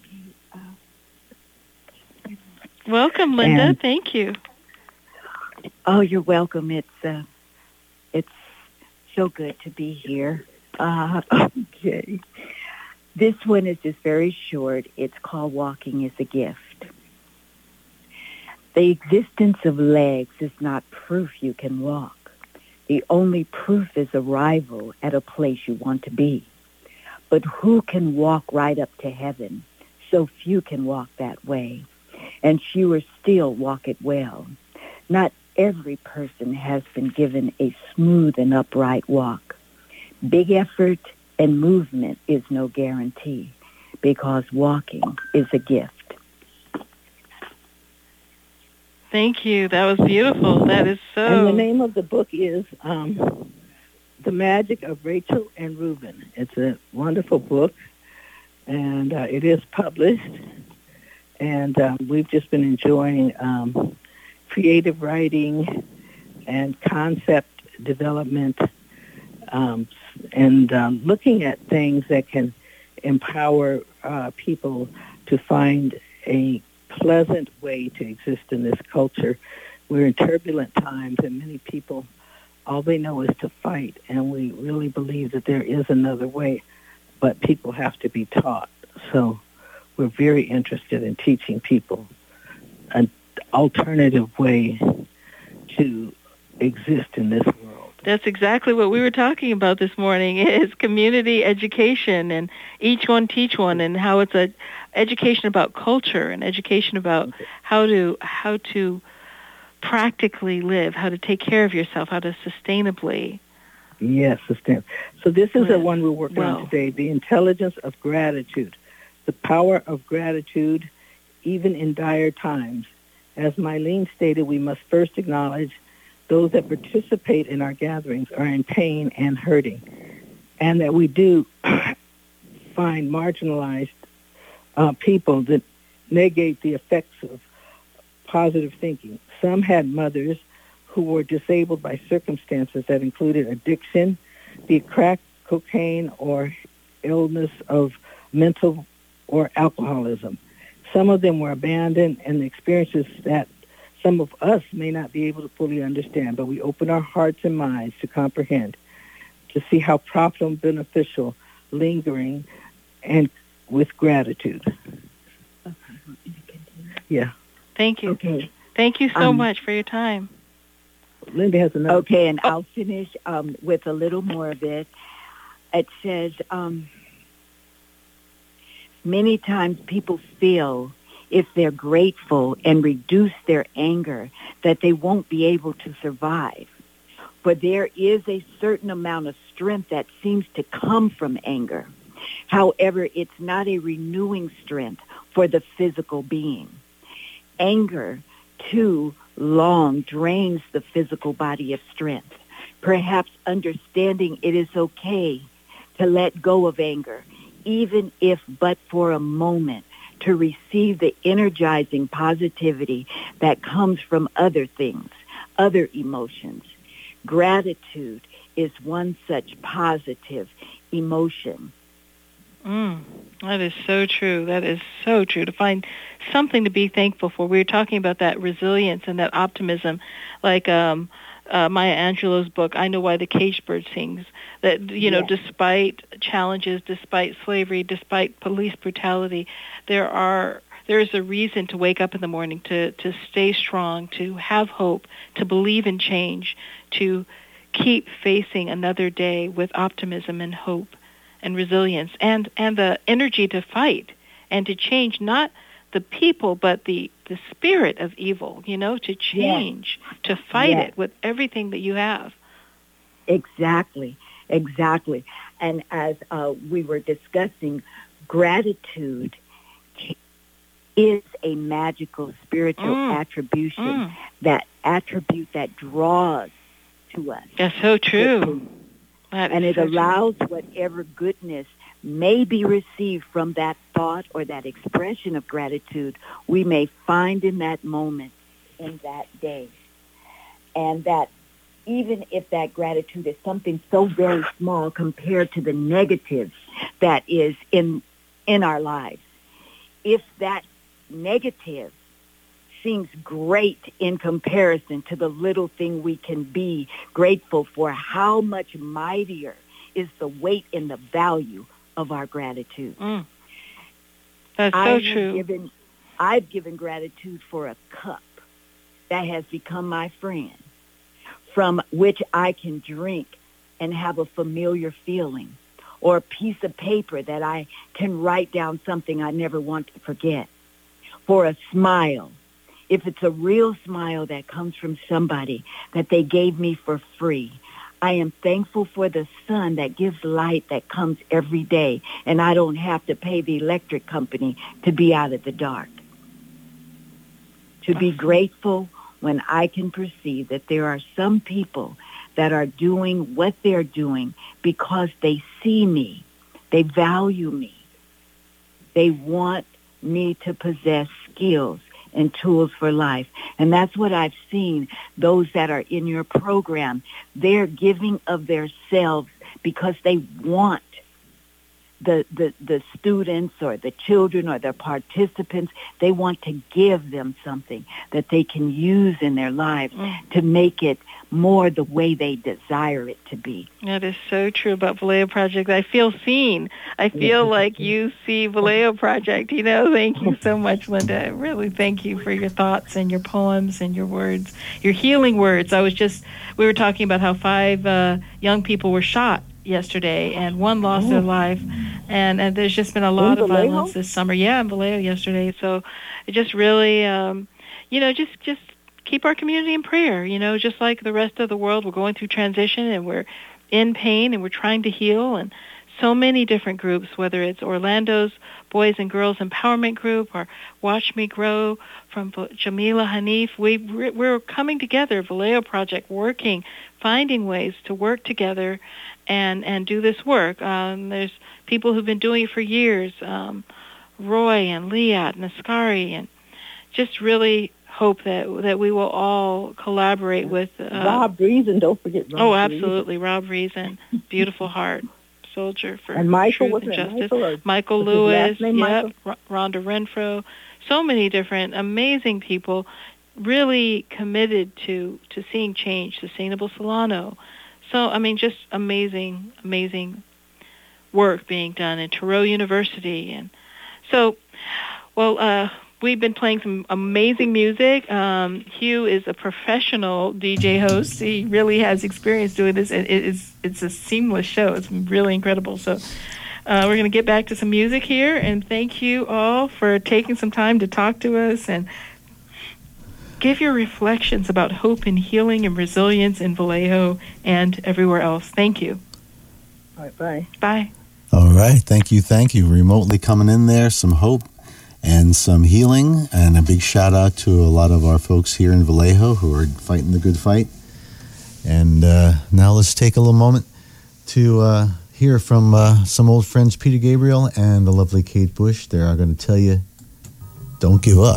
Speaker 6: Okay.
Speaker 2: Welcome, Linda.
Speaker 6: And-
Speaker 2: Thank you.
Speaker 6: Oh, you're welcome. It's so good to be here. Okay. This one is just very short. It's called Walking is a Gift. The existence of legs is not proof you can walk. The only proof is arrival at a place you want to be. But who can walk right up to heaven? So few can walk that way, and fewer still walk it well. Not every person has been given a smooth and upright walk. Big effort and movement is no guarantee, because walking is a gift.
Speaker 2: Thank you. That was beautiful. That is so...
Speaker 5: And the name of the book is The Magic of Rachel and Reuben. It's a wonderful book, and it is published. And we've just been enjoying creative writing and concept development, and looking at things that can empower people to find a pleasant way to exist in this culture. We're in turbulent times, and many people, all they know is to fight, and we really believe that there is another way, but people have to be taught. So we're very interested in teaching people an alternative way to exist in this world.
Speaker 2: That's exactly what we were talking about this morning, is community education, and each one teach one, and how it's a education about culture and education about how to practically live, how to take care of yourself, how to sustainably.
Speaker 5: Yes, sustain. So this is the
Speaker 2: live
Speaker 5: one we're working
Speaker 2: well.
Speaker 5: on today, the intelligence of gratitude, the power of gratitude even in dire times. As Mylene stated, we must first acknowledge those that participate in our gatherings are in pain and hurting, and that we do find marginalized people that negate the effects of positive thinking. Some had mothers who were disabled by circumstances that included addiction, be it crack, cocaine, or illness of mental or alcoholism. Some of them were abandoned, and the experiences that some of us may not be able to fully understand, but we open our hearts and minds to comprehend, to see how profitable and beneficial lingering and with gratitude. Yeah.
Speaker 2: Thank you.
Speaker 6: Okay.
Speaker 2: Thank you so much for your time.
Speaker 5: Linda has another.
Speaker 6: Okay, and I'll finish with a little more of it. It says, many times people feel if they're grateful and reduce their anger that they won't be able to survive. But there is a certain amount of strength that seems to come from anger. However, it's not a renewing strength for the physical being. Anger, too long, drains the physical body of strength. Perhaps understanding it is okay to let go of anger, even if but for a moment, to receive the energizing positivity that comes from other things, other emotions. Gratitude is one such positive emotion.
Speaker 7: That is so true. That is so true. To find something to be thankful for. We were talking about that resilience and that optimism, like Maya Angelou's book, I Know Why the Caged Bird Sings. That, despite challenges, despite slavery, despite police brutality, there is a reason to wake up in the morning, to stay strong, to have hope, to believe in change, to keep facing another day with optimism and hope and resilience, and the energy to fight and to change not the people but the spirit of evil, to change, to fight it with everything that you have.
Speaker 6: Exactly. And as we were discussing, gratitude is a magical spiritual attribution, that attribute that draws to us.
Speaker 7: That's so true.
Speaker 6: And it allows whatever goodness may be received from that thought or that expression of gratitude we may find in that moment, in that day. And that even if that gratitude is something so very small compared to the negative that is in our lives, if that negative seems great in comparison to the little thing we can be grateful for, how much mightier is the weight and the value of our gratitude.
Speaker 7: That's so true.
Speaker 6: I've given gratitude for a cup that has become my friend, from which I can drink and have a familiar feeling, or a piece of paper that I can write down something I never want to forget, for a smile. If it's a real smile that comes from somebody that they gave me for free, I am thankful for the sun that gives light that comes every day, and I don't have to pay the electric company to be out of the dark. To be grateful when I can perceive that there are some people that are doing what they're doing because they see me, they value me, they want me to possess skills and tools for life. And that's what I've seen, those that are in your program. They're giving of themselves because they want the students or the children or the participants, they want to give them something that they can use in their lives to make it more the way they desire it to be.
Speaker 7: That is so true about Vallejo Project. I feel seen. I feel like you see Vallejo Project. Thank you so much, Linda. Really thank you for your thoughts and your poems and your words, your healing words. We were talking about how 5 young people were shot yesterday, and 1 lost their life, and there's just been a lot of violence this summer. Yeah, in Vallejo yesterday. So it just really, just keep our community in prayer. Just like the rest of the world, we're going through transition, and we're in pain, and we're trying to heal, and so many different groups, whether it's Orlando's Boys and Girls Empowerment Group or Watch Me Grow from Jamila Hanif. We're coming together, Vallejo Project, working, finding ways to work together and do this work. There's people who've been doing it for years, Roy and Liat and Ascari, and just really hope that we will all collaborate with
Speaker 5: Rob Reason. Don't forget Rob.
Speaker 7: Oh, absolutely, Rob Reason, beautiful heart, soldier for
Speaker 5: and Michael,
Speaker 7: truth and justice.
Speaker 5: Michael
Speaker 7: Lewis,
Speaker 5: Michael?
Speaker 7: Rhonda Renfro, so many different amazing people, really committed to seeing change. Sustainable Solano. So, just amazing work being done at Thoreau University. And so, we've been playing some amazing music. Hugh is a professional DJ host. He really has experience doing this. It's a seamless show. It's really incredible. So we're going to get back to some music here, and thank you all for taking some time to talk to us and give your reflections about hope and healing and resilience in Vallejo and everywhere else. Thank you.
Speaker 5: All right, bye.
Speaker 7: Bye.
Speaker 1: All right. Thank you. Remotely coming in there, some hope and some healing. And a big shout out to a lot of our folks here in Vallejo who are fighting the good fight. And now let's take a little moment to hear from some old friends, Peter Gabriel and the lovely Kate Bush. They are going to tell you, don't give up.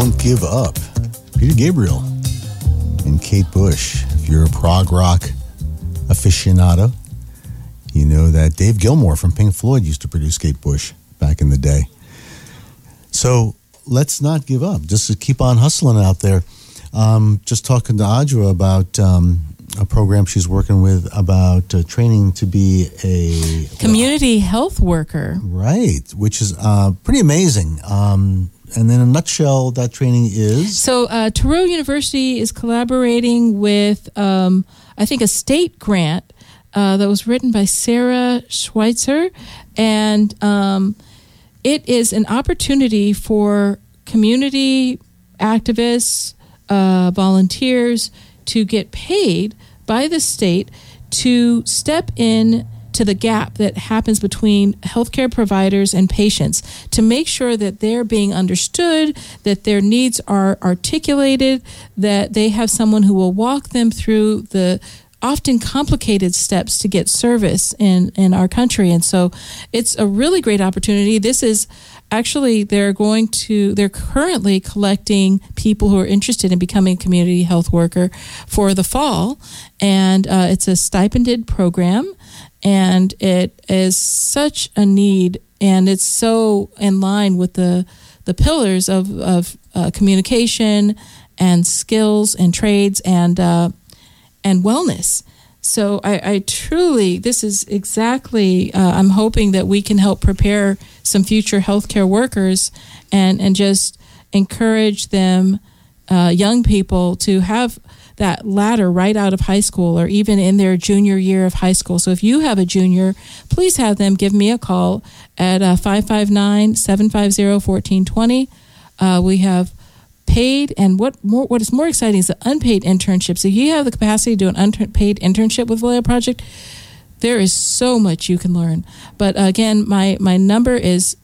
Speaker 1: Don't Give Up. Peter Gabriel and Kate Bush. If you're a prog rock aficionado, you know that Dave Gilmour from Pink Floyd used to produce Kate Bush back in the day. So let's not give up. Just to keep on hustling out there. Just talking to Audra about a program she's working with about training to be a
Speaker 2: community health worker.
Speaker 1: Right, which is pretty amazing. And in a nutshell, that training is?
Speaker 2: So Thoreau University is collaborating with, I think, a state grant that was written by Sarah Schweitzer. And it is an opportunity for community activists, volunteers to get paid by the state to step in to the gap that happens between healthcare providers and patients to make sure that they're being understood, that their needs are articulated, that they have someone who will walk them through the often complicated steps to get service in our country. And so it's a really great opportunity. This is actually, they're currently collecting people who are interested in becoming a community health worker for the fall. And it's a stipended program. And it is such a need, and it's so in line with the pillars of communication and skills and trades and wellness. So I truly, this is exactly, I'm hoping that we can help prepare some future healthcare workers and just encourage them, young people, to have that ladder right out of high school or even in their junior year of high school. So if you have a junior, please have them give me a call at 559-750-1420. We have paid, and what is more exciting is the unpaid internships. If you have the capacity to do an unpaid internship with Vallejo Project, there is so much you can learn. But again, my number is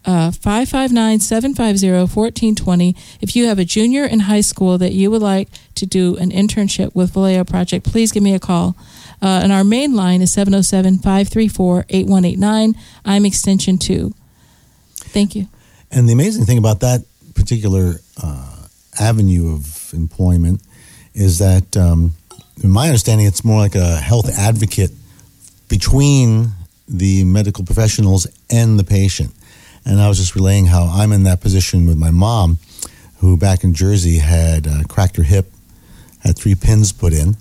Speaker 2: 559-750-1420. If you have a junior in high school that you would like to do an internship with Vallejo Project, please give me a call. And our main line is 707-534-8189. I'm extension 2. Thank you.
Speaker 1: And the amazing thing about that particular avenue of employment is that, in my understanding, it's more like a health advocate between the medical professionals and the patient. And I was just relaying how I'm in that position with my mom, who back in Jersey had cracked her hip, had 3 pins put in.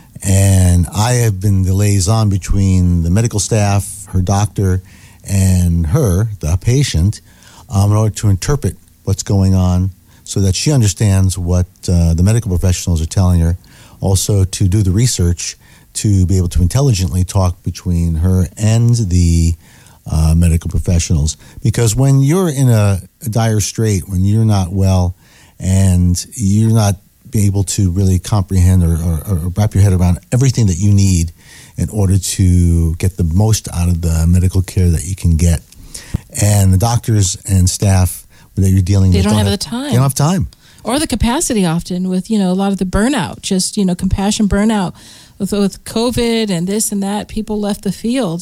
Speaker 1: And I have been the liaison between the medical staff, her doctor, and her, the patient, in order to interpret what's going on so that she understands what the medical professionals are telling her. Also to do the research to be able to intelligently talk between her and the medical professionals. Because when you're in a dire strait, when you're not well and you're not able to really comprehend or wrap your head around everything that you need in order to get the most out of the medical care that you can get. And the doctors and staff that you're dealing with
Speaker 2: don't have the time.
Speaker 1: They don't have time.
Speaker 2: Or the capacity often with, a lot of the burnout, just, compassion burnout with COVID and this and that. People left the field,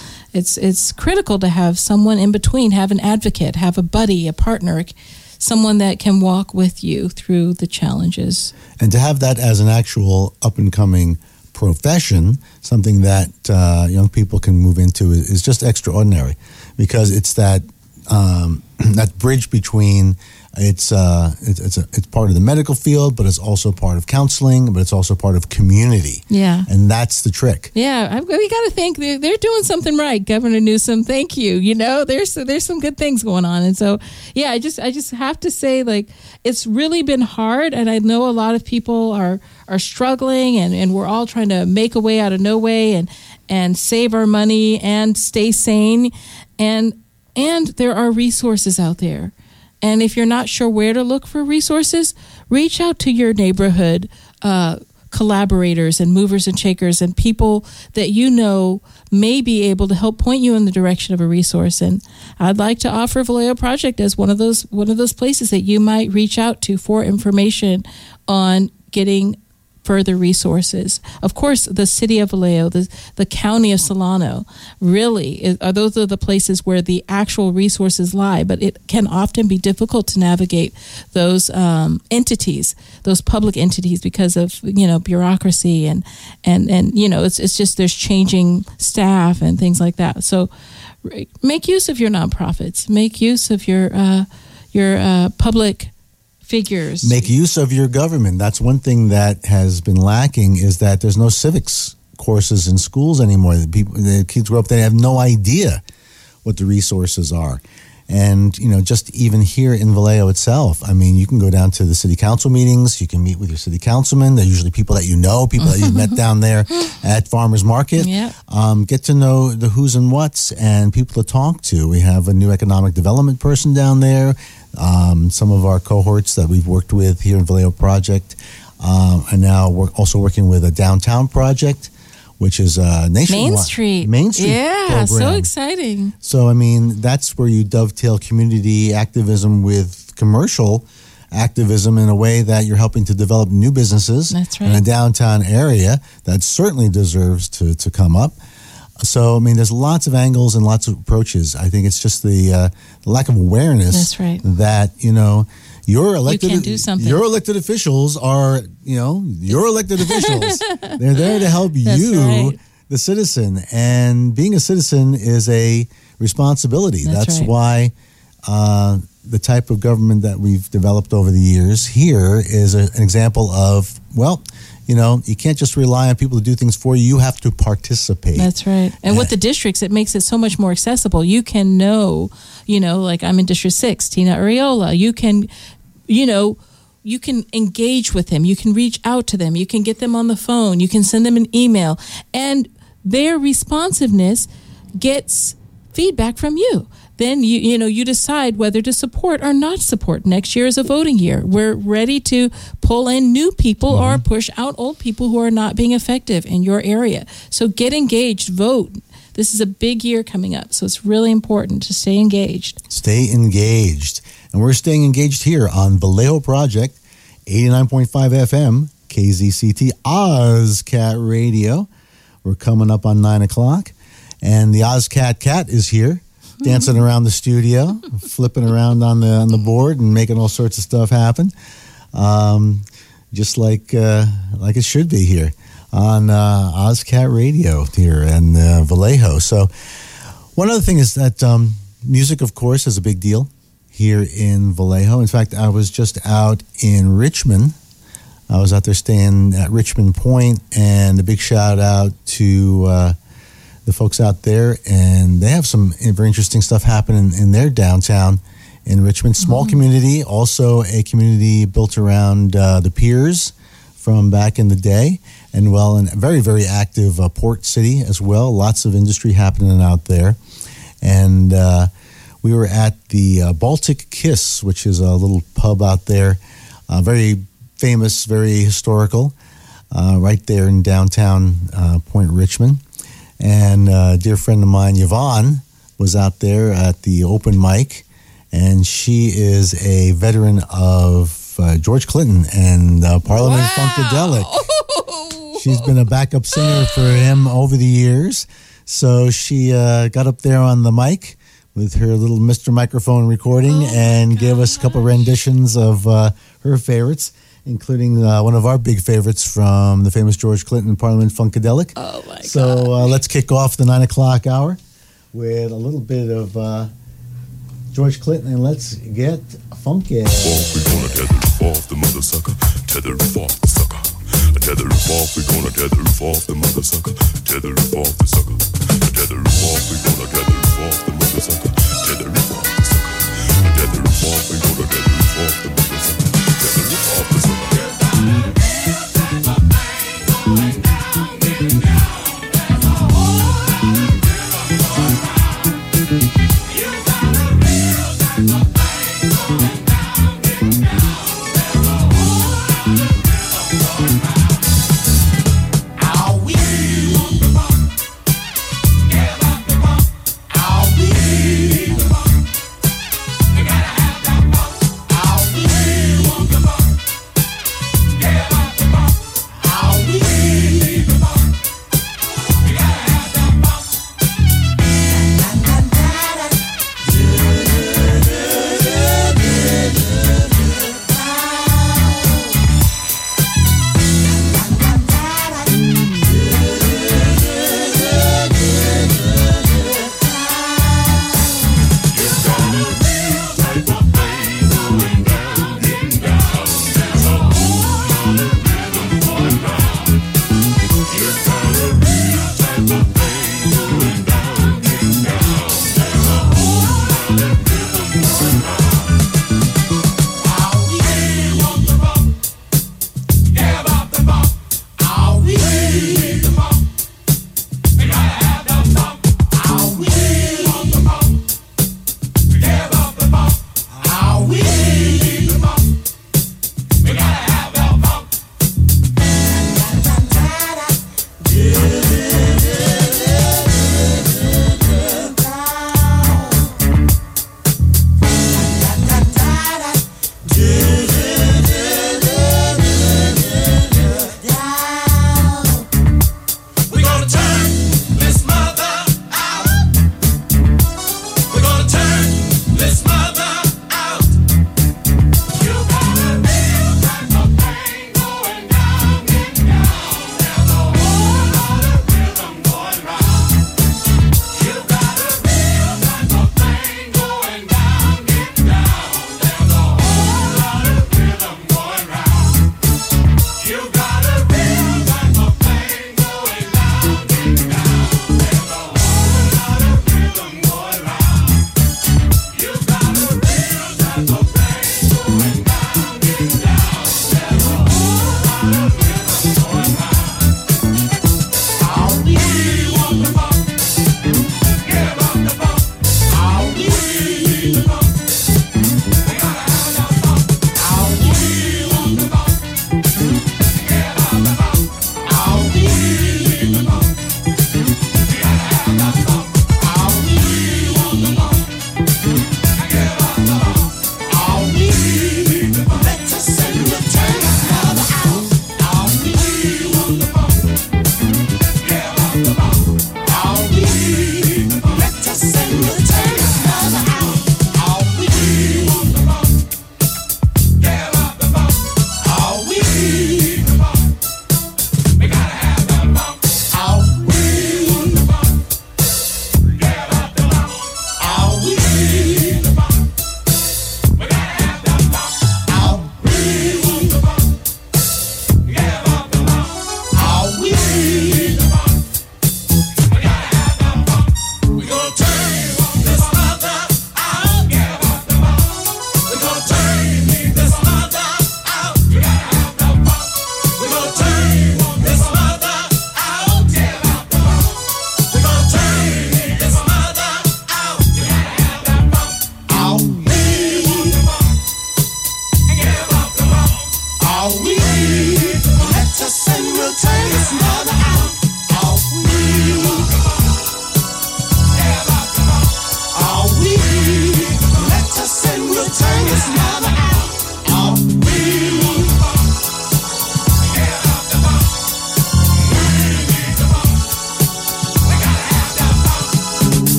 Speaker 2: It's critical to have someone in between, have an advocate, have a buddy, a partner, someone that can walk with you through the challenges.
Speaker 1: And to have that as an actual up-and-coming profession, something that young people can move into is just extraordinary, because it's that that bridge between it's part of the medical field, but it's also part of counseling, but it's also part of community.
Speaker 2: Yeah,
Speaker 1: and that's the trick.
Speaker 2: Yeah, we got to think they're doing something right, Governor Newsom. Thank you. There's some good things going on, and so yeah, I just have to say, like, it's really been hard, and I know a lot of people are struggling, and we're all trying to make a way out of no way and save our money and stay sane, and there are resources out there. And if you're not sure where to look for resources, reach out to your neighborhood collaborators and movers and shakers and people that may be able to help point you in the direction of a resource. And I'd like to offer Vallejo Project as one of those places that you might reach out to for information on getting further resources. Of course, the city of Vallejo, the county of Solano, really those are the places where the actual resources lie. But it can often be difficult to navigate those entities, those public entities, because of bureaucracy and it's just there's changing staff and things like that. So make use of your nonprofits. Make use of your public figures.
Speaker 1: Make use of your government. That's one thing that has been lacking, is that there's no civics courses in schools anymore. The kids grow up, they have no idea what the resources are. And, just even here in Vallejo itself, I mean, you can go down to the city council meetings. You can meet with your city councilman. They're usually people that people that you've met down there at Farmers Market.
Speaker 2: Yeah.
Speaker 1: Get to know the who's and what's and people to talk to. We have a new economic development person down there. Some of our cohorts that we've worked with here in Vallejo Project and now we're also working with a downtown project, which is nationwide. Main Street
Speaker 2: yeah,
Speaker 1: program.
Speaker 2: So exciting.
Speaker 1: So, I mean, that's where you dovetail community activism with commercial activism in a way that you're helping to develop new businesses
Speaker 2: That's right.
Speaker 1: in a downtown area that certainly deserves to come up. So, I mean, there's lots of angles and lots of approaches. I think it's just the lack of awareness
Speaker 2: That's right.
Speaker 1: that, your elected,
Speaker 2: you can do something.
Speaker 1: Your elected officials are, your elected officials. They're there to help
Speaker 2: That's
Speaker 1: you,
Speaker 2: right.
Speaker 1: the citizen. And being a citizen is a responsibility. That's
Speaker 2: right.
Speaker 1: why the type of government that we've developed over the years here is an example of, you can't just rely on people to do things for you. You have to participate.
Speaker 2: That's right. And with the districts, it makes it so much more accessible. You can know, like I'm in District 6, Tina Areola. You can, you can engage with them. You can reach out to them. You can get them on the phone. You can send them an email. And their responsiveness gets feedback from you. Then you decide whether to support or not support. Next year is a voting year. We're ready to pull in new people or push out old people who are not being effective in your area. So get engaged, vote. This is a big year coming up, so it's really important to stay engaged.
Speaker 1: Stay engaged. And we're staying engaged here on Vallejo Project, 89.5 FM, KZCT, OzCat Radio. We're coming up on 9 o'clock. And the OzCat Cat is here, dancing around the studio, flipping around on the board and making all sorts of stuff happen, just like it should be here on OzCat Radio here in Vallejo. So one other thing is that music, of course, is a big deal here in Vallejo. In fact, I was just out in Richmond. I was out there staying at Richmond Point, and a big shout out to the folks out there, and they have some very interesting stuff happening in their downtown in Richmond. Small community, also a community built around the piers from back in the day, and a very, very active port city as well. Lots of industry happening out there. And we were at the Baltic Kiss, which is a little pub out there, very famous, very historical, right there in downtown Point Richmond. And a dear friend of mine, Yvonne, was out there at the open mic, and she is a veteran of George Clinton and Parliament Funkadelic. She's been a backup singer for him over the years. So she got up there on the mic with her little Mr. Microphone recording and gave us a couple renditions of her favorites, including one of our big favorites from the famous George Clinton Parliament Funkadelic.
Speaker 2: Oh, my God.
Speaker 1: So let's kick off the 9 o'clock hour with a little bit of George Clinton, and let's get funky.
Speaker 8: We're gonna tether roof off the mother sucker, tether roof off the sucker. Tether roof off, we're gonna tether roof off the mother sucker, tether roof off the sucker. Tether roof off, we're gonna tether roof off the mother sucker, tether roof off the sucker. Tether roof off, we're gonna tether roof off the mother sucker, tether roof off the sucker.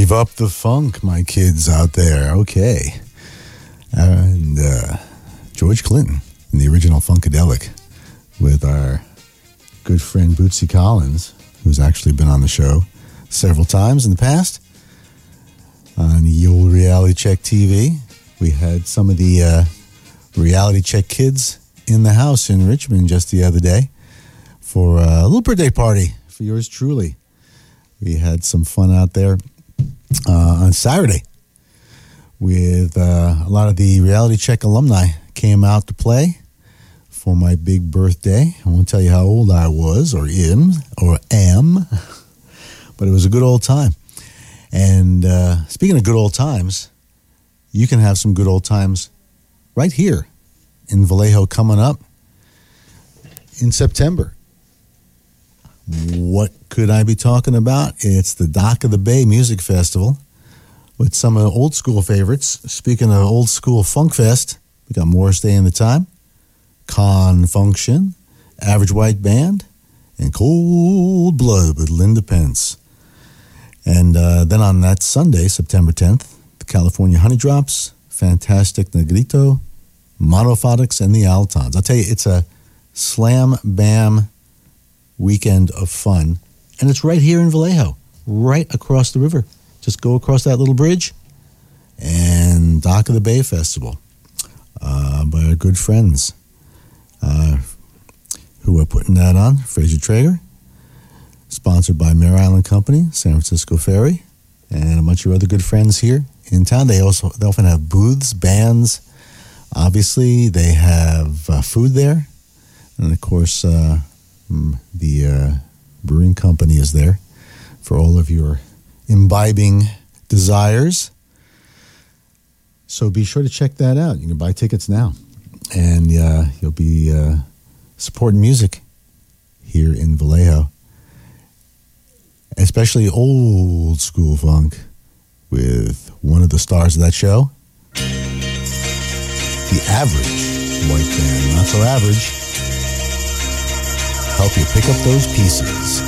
Speaker 1: Rev up the funk, my kids out there. Okay. And George Clinton in the original Funkadelic with our good friend Bootsy Collins, who's actually been on the show several times in the past on the old Reality Check TV. We had some of the Reality Check kids in the house in Richmond just the other day for a little birthday party for yours truly. We had some fun out there on Saturday with a lot of the Reality Check alumni came out to play for my big birthday. I won't tell you how old I was or am, but it was a good old time. And speaking of good old times, you can have some good old times right here in Vallejo coming up in September. What could I be talking about? It's the Dock of the Bay Music Festival with some of the old school favorites. Speaking of old school Funk Fest, we got Morris Day in the Time, Con Function, Average White Band, and Cold Blood with Linda Pence. And then on that Sunday, September 10th, the California Honey Drops, Fantastic Negrito, Monophonics, and the Altons. I'll tell you, it's a slam bam weekend of fun. And it's right here in Vallejo, right across the river. Just go across that little bridge and Dock of the Bay Festival by our good friends who are putting that on. Fraser Traeger, sponsored by Mare Island Company, San Francisco Ferry, and a bunch of other good friends here in town. They often have booths, bands. Obviously, they have food there. And, of course, the brewing company is there for all of your imbibing desires. So be sure to check that out. You can buy tickets now. And you'll be supporting music here in Vallejo, especially old school funk with one of the stars of that show, the Average White Band. Not so average. Help you pick up those pieces.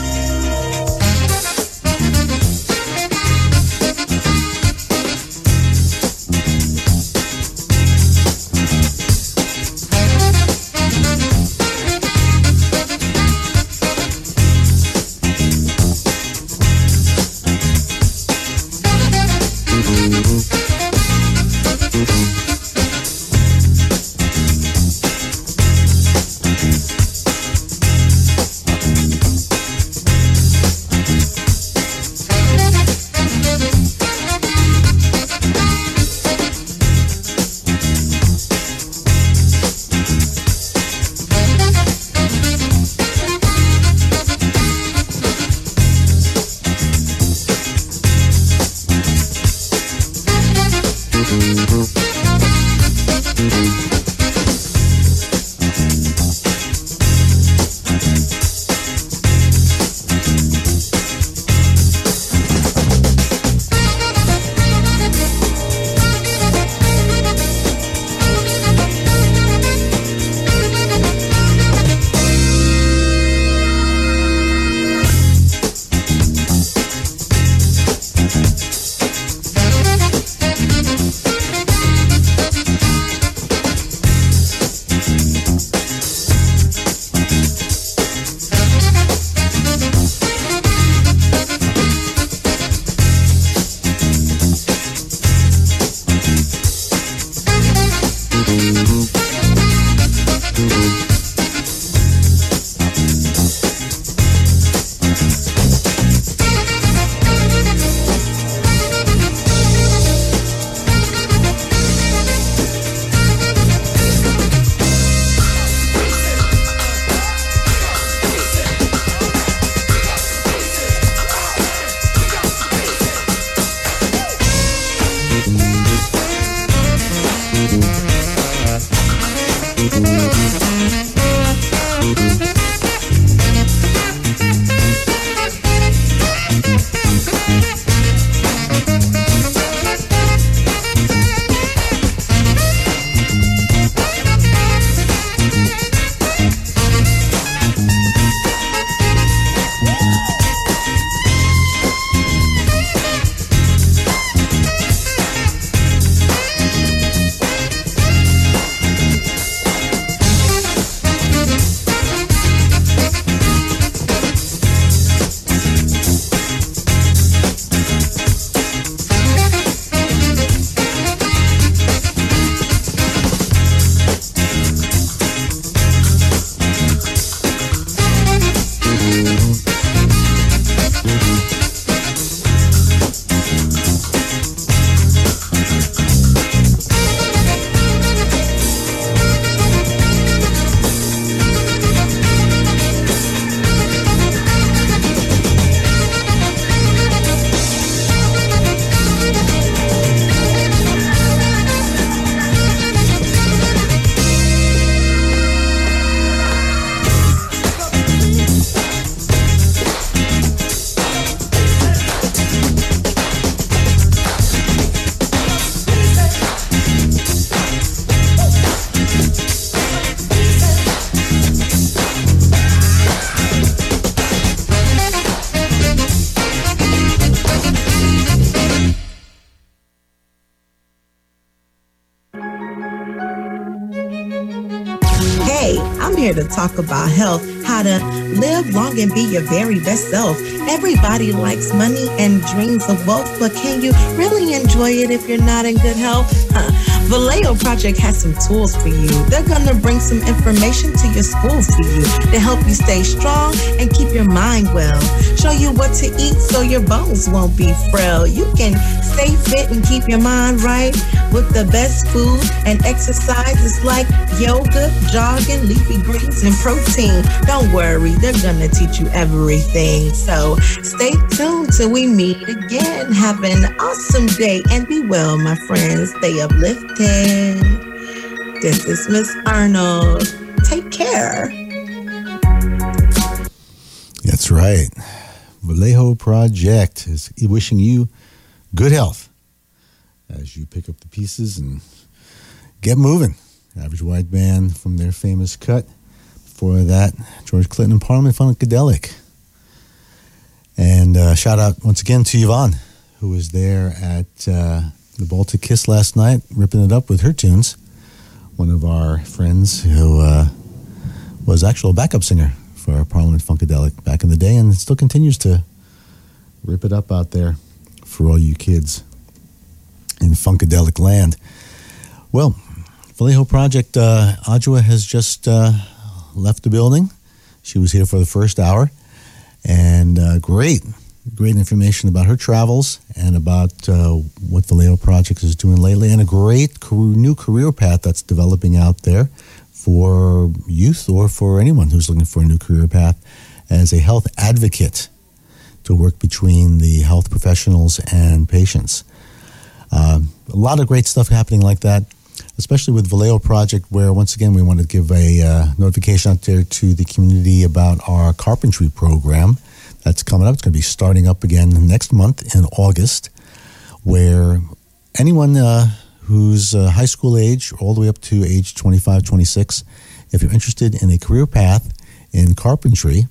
Speaker 9: I'm here to talk about health, how to live long and be your very best self. Everybody likes money and dreams of wealth, but can you really enjoy it if you're not in good health? Vallejo Project has some tools for you. They're going to bring some information to your school for you to help you stay strong and keep your mind well. Show you what to eat so your bones won't be frail. You can stay fit and keep your mind right with the best food and exercises like yoga, jogging, leafy greens, and protein. Don't worry, they're going to teach you everything. So stay tuned till we meet again. Have an awesome day and be well, my friends. Stay uplifted. This is Miss Arnold. Take care.
Speaker 1: That's right. Vallejo Project is wishing you good health as you pick up the pieces and get moving. Average White Band from their famous cut. Before that, George Clinton and Parliament Funkadelic. And shout out once again to Yvonne, who was there at the Baltic Kiss last night, ripping it up with her tunes. One of our friends who was actually a backup singer for Parliament Funkadelic back in the day and still continues to rip it up out there for all you kids in Funkadelic land. Well, Vallejo Project, Adjoa has just left the building. She was here for the first hour. And great information about her travels and about what Vallejo Project is doing lately, and a great new career path that's developing out there for youth or for anyone who's looking for a new career path as a health advocate to work between the health professionals and patients. A lot of great stuff happening like that, especially with Vallejo Project, where once again we want to give a notification out there to the community about our carpentry program that's coming up. It's going to be starting up again next month in August, where anyone who's high school age all the way up to age 25, 26, if you're interested in a career path in carpentry,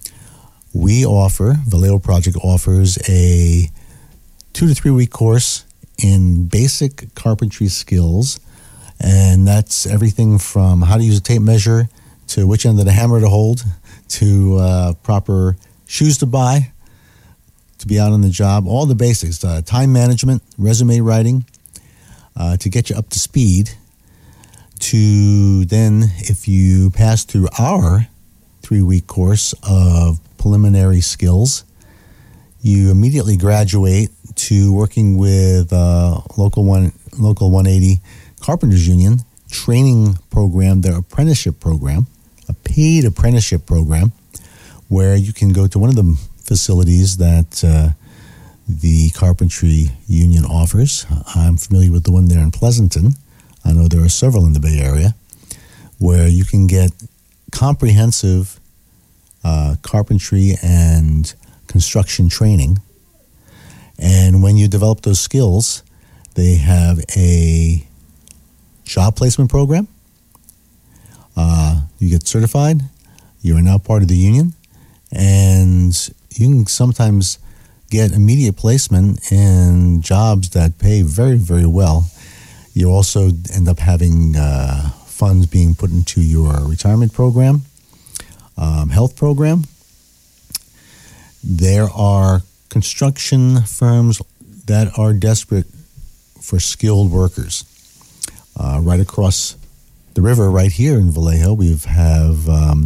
Speaker 1: Vallejo Project offers a 2 to 3 week course in basic carpentry skills. And that's everything from how to use a tape measure to which end of the hammer to hold to proper shoes to buy to be out on the job. All the basics, time management, resume writing, to get you up to speed. To then, if you pass through our 3-week course of preliminary skills, you immediately graduate to working with Local 180 Carpenters Union training program, their apprenticeship program, a paid apprenticeship program, where you can go to one of the facilities that the Carpentry Union offers. I'm familiar with the one there in Pleasanton. I know there are several in the Bay Area, where you can get comprehensive carpentry and construction training. And when you develop those skills, they have a job placement program. You get certified. You are now part of the union. And you can sometimes get immediate placement in jobs that pay very, very well. You also end up having funds being put into your retirement program, health program. There are construction firms that are desperate for skilled workers. Right across the river, right here in Vallejo, we have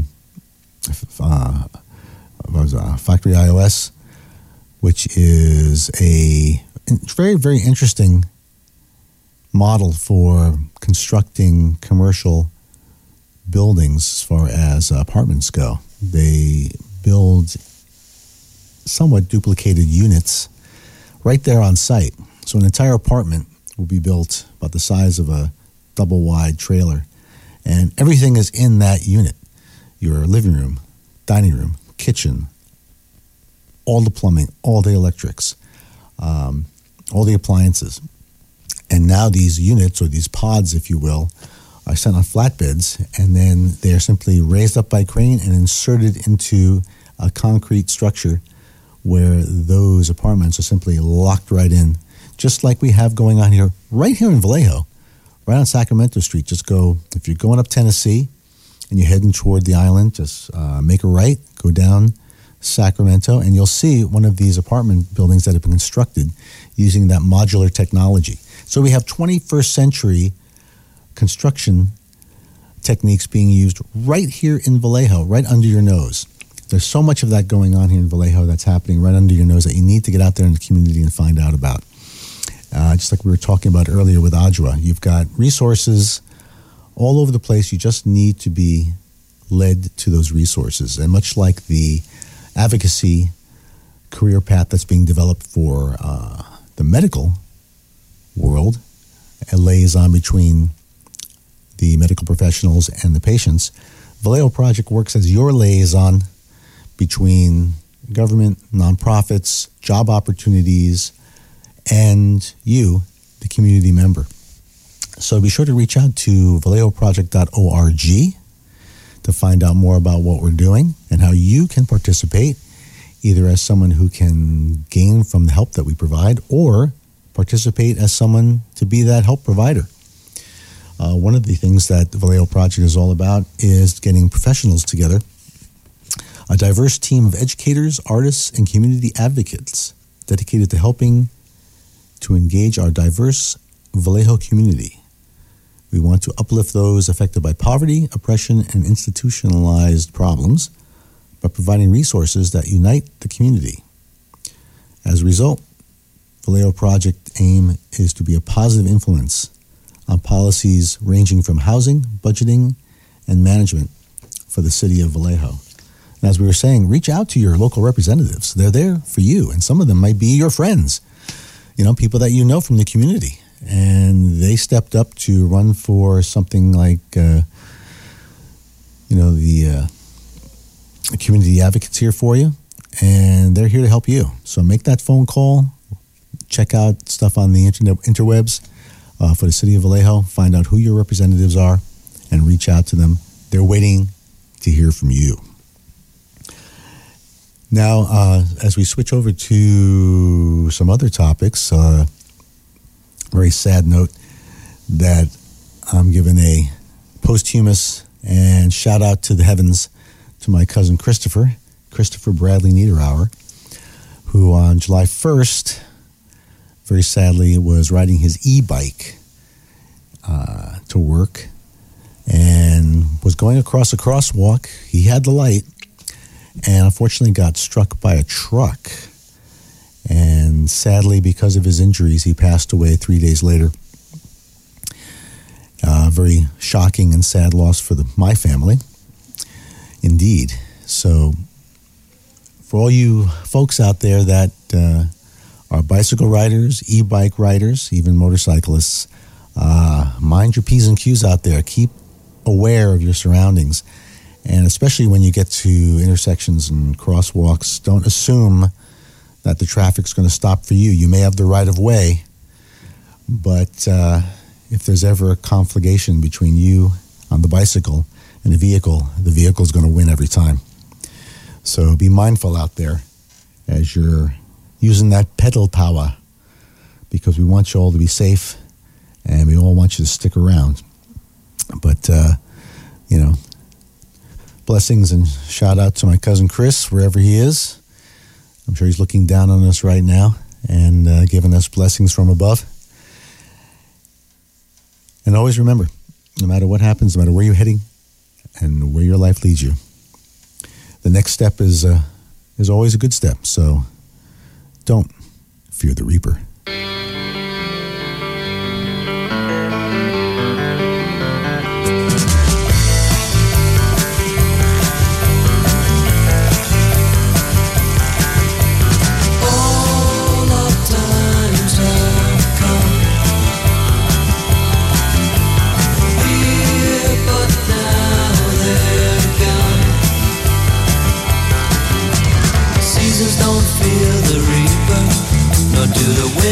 Speaker 1: Factory iOS, which is a very, very interesting model for constructing commercial buildings as far as apartments go. They build somewhat duplicated units right there on site. So an entire apartment will be built about the size of a double-wide trailer, and everything is in that unit. Your living room, dining room, kitchen, all the plumbing, all the electrics, all the appliances. And now these units, or these pods, if you will, are sent on flatbeds, and then they're simply raised up by crane and inserted into a concrete structure where those apartments are simply locked right in, just like we have going on here, right here in Vallejo, right on Sacramento Street. Just go, if you're going up Tennessee, and you're heading toward the island, just make a right, go down Sacramento, and you'll see one of these apartment buildings that have been constructed using that modular technology. So we have 21st century construction techniques being used right here in Vallejo, right under your nose. There's so much of that going on here in Vallejo that's happening right under your nose that you need to get out there in the community and find out about. Just like we were talking about earlier with Adjoa, you've got resources all over the place. You just need to be led to those resources. And much like the advocacy career path that's being developed for the medical world, a liaison between the medical professionals and the patients, Vallejo Project works as your liaison between government, nonprofits, job opportunities, and you, the community member. So be sure to reach out to vallejoproject.org to find out more about what we're doing and how you can participate, either as someone who can gain from the help that we provide or participate as someone to be that help provider. One of the things that the Vallejo Project is all about is getting professionals together, a diverse team of educators, artists, and community advocates dedicated to helping to engage our diverse Vallejo community. We want to uplift those affected by poverty, oppression, and institutionalized problems by providing resources that unite the community. As a result, Vallejo Project aim is to be a positive influence on policies ranging from housing, budgeting, and management for the city of Vallejo. And as we were saying, reach out to your local representatives. They're there for you, and some of them might be your friends, people that you know from the community. And they stepped up to run for something like, the community advocates here for you, and they're here to help you. So make that phone call, check out stuff on the interwebs for the city of Vallejo, find out who your representatives are, and reach out to them. They're waiting to hear from you. Now, as we switch over to some other topics, very sad note that I'm giving a posthumous and shout out to the heavens to my cousin Christopher Bradley Niederauer, who on July 1st, very sadly, was riding his e-bike to work and was going across a crosswalk. He had the light and unfortunately got struck by a truck. And sadly, because of his injuries, he passed away 3 days later. Very shocking and sad loss for my family, indeed. So for all you folks out there that are bicycle riders, e-bike riders, even motorcyclists, mind your P's and Q's out there. Keep aware of your surroundings. And especially when you get to intersections and crosswalks, don't assume that the traffic's going to stop for you. You may have the right of way, but if there's ever a conflagration between you on the bicycle and the vehicle's going to win every time. So be mindful out there as you're using that pedal power, because we want you all to be safe and we all want you to stick around. But, blessings and shout out to my cousin Chris, wherever he is. I'm sure he's looking down on us right now and giving us blessings from above. And always remember, no matter what happens, no matter where you're heading and where your life leads you, the next step is always a good step. So don't fear the reaper.
Speaker 4: Do the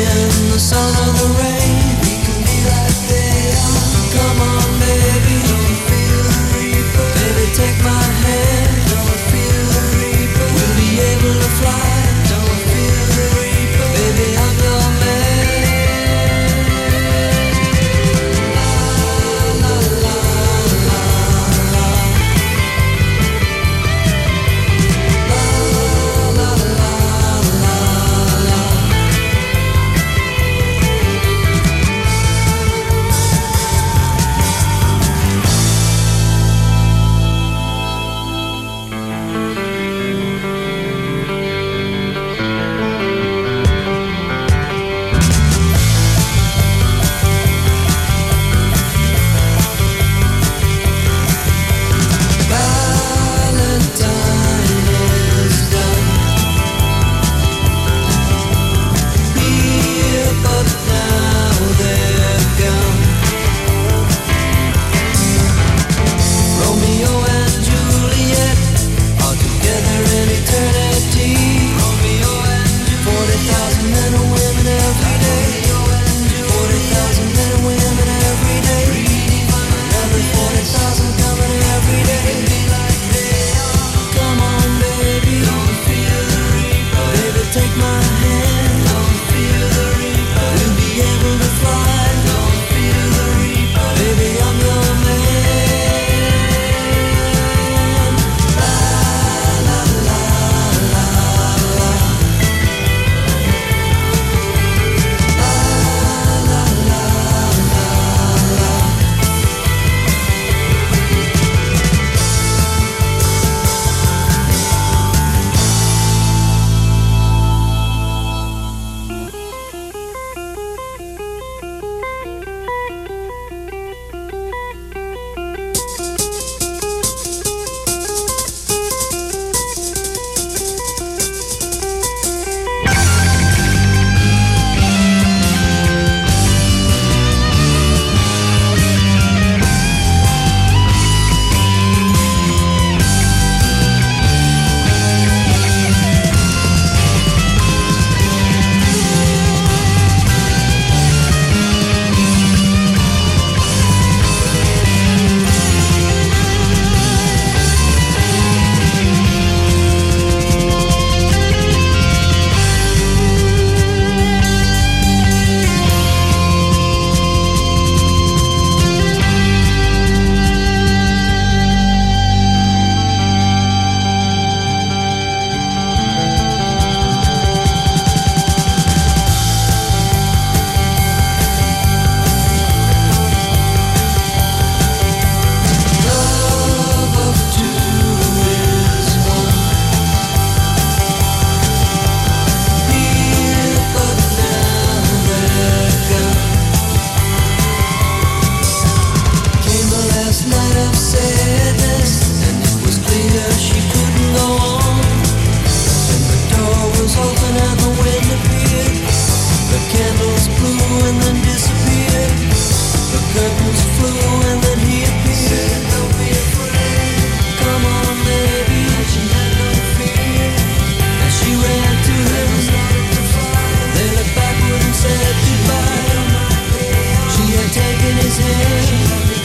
Speaker 4: seconds flew and then he appeared. Don't be afraid. Come on, baby. She had no fear. And she ran to him. They looked backward and said goodbye. She had taken his hand.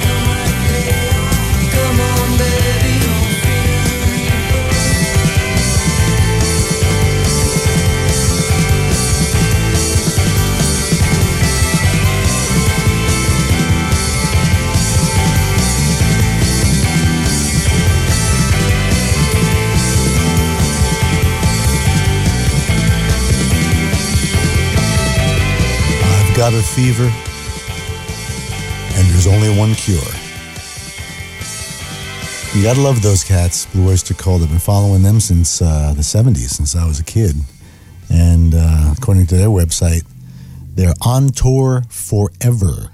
Speaker 4: Come on, baby.
Speaker 1: I've got a fever, and there's only one cure. You gotta love those cats, Blue Oyster Cult. I've been following them since the 70s, since I was a kid. And according to their website, they're on tour forever.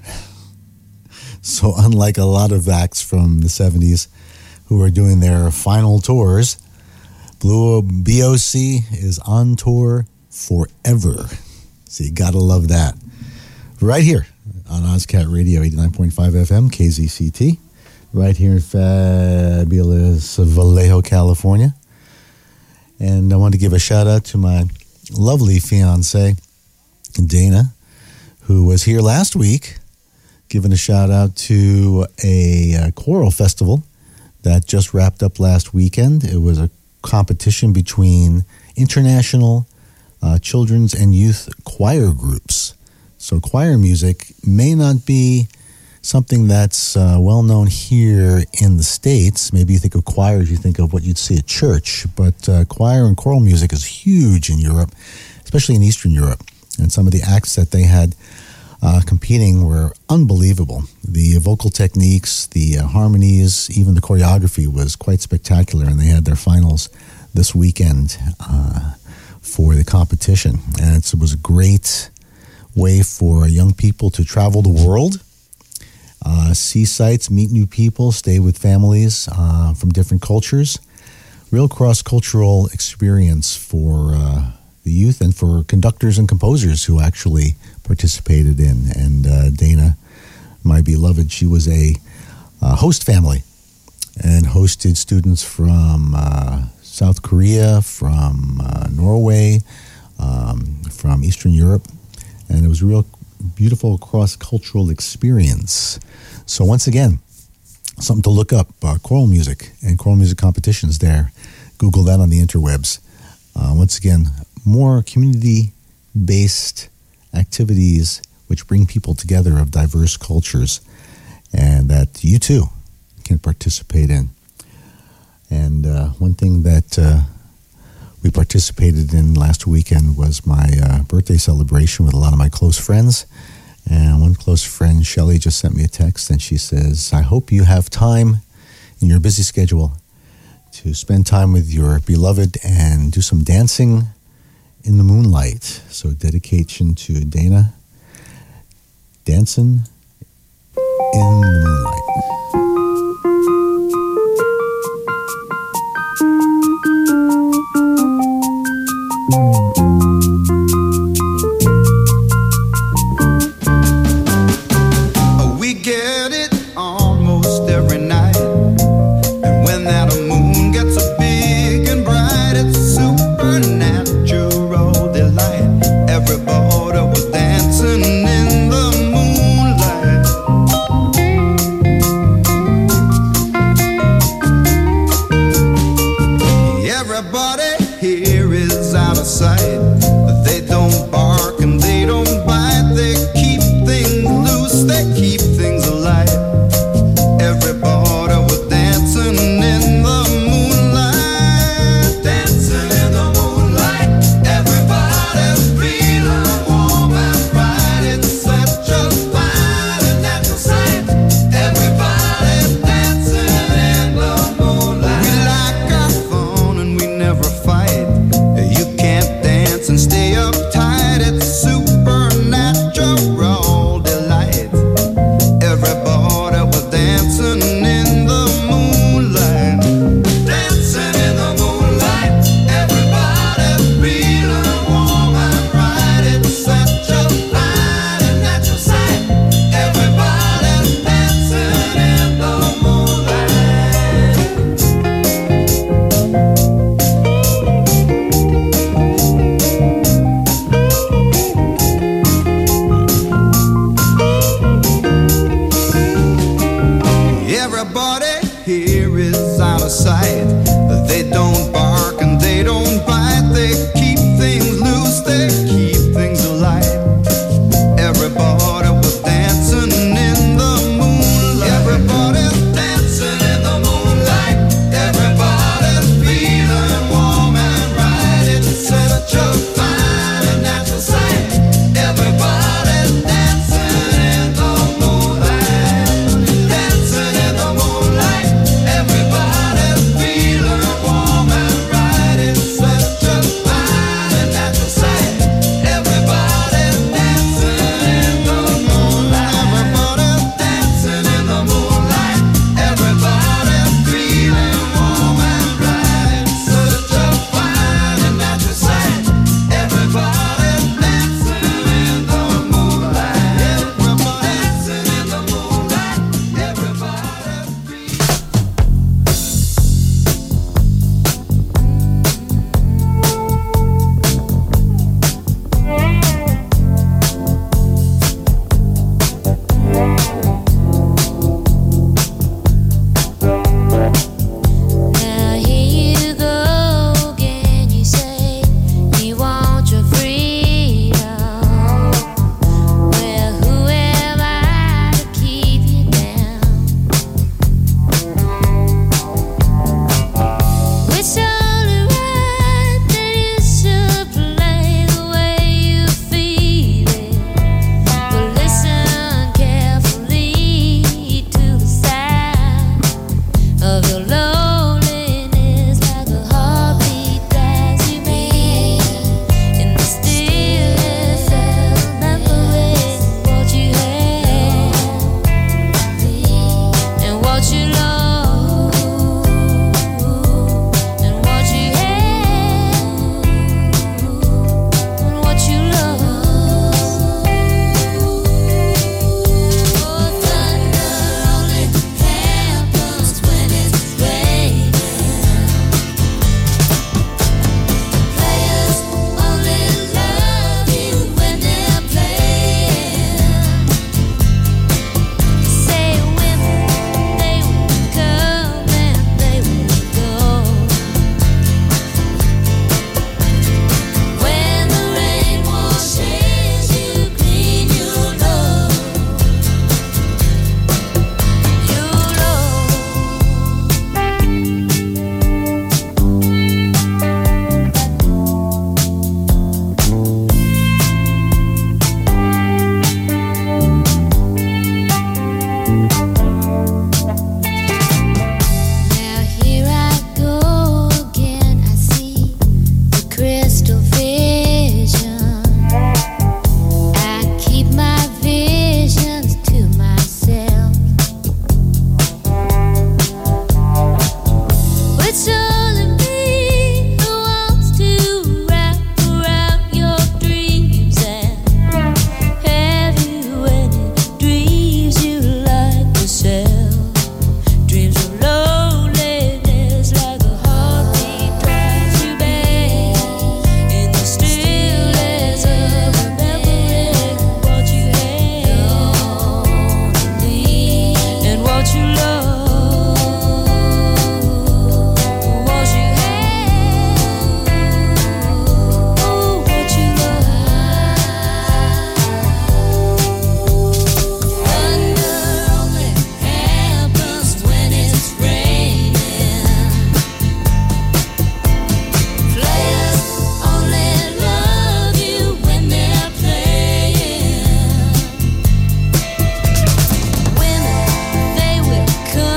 Speaker 1: So unlike a lot of acts from the 70s who are doing their final tours, Blue BOC is on tour forever. So you gotta love that. Right here on OzCat Radio, 89.5 FM, KZCT. Right here in fabulous Vallejo, California. And I want to give a shout out to my lovely fiance, Dana, who was here last week, giving a shout out to a choral festival that just wrapped up last weekend. It was a competition between international children's and youth choir groups. So choir music may not be something that's well known here in the States. Maybe you think of choirs, you think of what you'd see at church, but choir and choral music is huge in Europe, especially in Eastern Europe. And some of the acts that they had competing were unbelievable. The vocal techniques, the harmonies, even the choreography was quite spectacular, and they had their finals this weekend for the competition. And it was a great way for young people to travel the world, see sights, meet new people, stay with families from different cultures. Real cross-cultural experience for the youth and for conductors and composers who actually participated in. And Dana, my beloved, she was a host family and hosted students from South Korea, from Norway, from Eastern Europe. And it was a real beautiful cross-cultural experience. So once again, something to look up, choral music and choral music competitions there. Google that on the interwebs. Once again, more community-based activities which bring people together of diverse cultures and that you too can participate in. And one thing that we participated in last weekend was my birthday celebration with a lot of my close friends. And one close friend, Shelly, just sent me a text, and she says, I hope you have time in your busy schedule to spend time with your beloved and do some dancing in the moonlight. So dedication to Dana, dancing in the moonlight.
Speaker 3: We get it almost every night, and when that moon gets so big and bright, it's a supernatural delight. Everybody was dancing in the moonlight.
Speaker 10: Everybody here is out of sight. They don't bark and they don't bite. They keep things loose, they keep things alive. Everybody was dancing in the moonlight. Everybody's dancing in the moonlight. Everybody's feeling warm and right. It's such a fine and natural sight. Everybody's dancing in the moonlight. Dancing in the moonlight. Everybody's feeling warm and right. It's such a fine and natural sight. Everybody's dancing in the moonlight. Everybody's dancing in the moonlight. Everybody's feeling warm and right. It's such a fine and natural sight. Everybody's dancing in the moonlight. Everybody's dancing in the moonlight. Everybody's
Speaker 11: Now here you go again. You say you want your freedom. Well, who am I to keep you down? It's only right that you should play the way you feel it. But listen carefully to the sound of your loneliness, like a heartbeat drives you mad. In the stillness of remembering what you had and what you lost and what you had and what you lost. Oh, thunder only happens when it's raining. Players only love you when they're playing. Say women, they will come and they will go. When the rain washes you clean, you'll know. You'll know. Now here I go again. I see the crystal vision. I keep my visions to myself. It's only me who wants to wrap around your dreams and have you any dreams you like yourself. Dreams of loneliness, like a heartbeat drives you back. In the stillness of remembering what you had and what you loved. What you had, what you loved. Thunder only happens when it's raining. Players only love you when they're playing. Women, they will come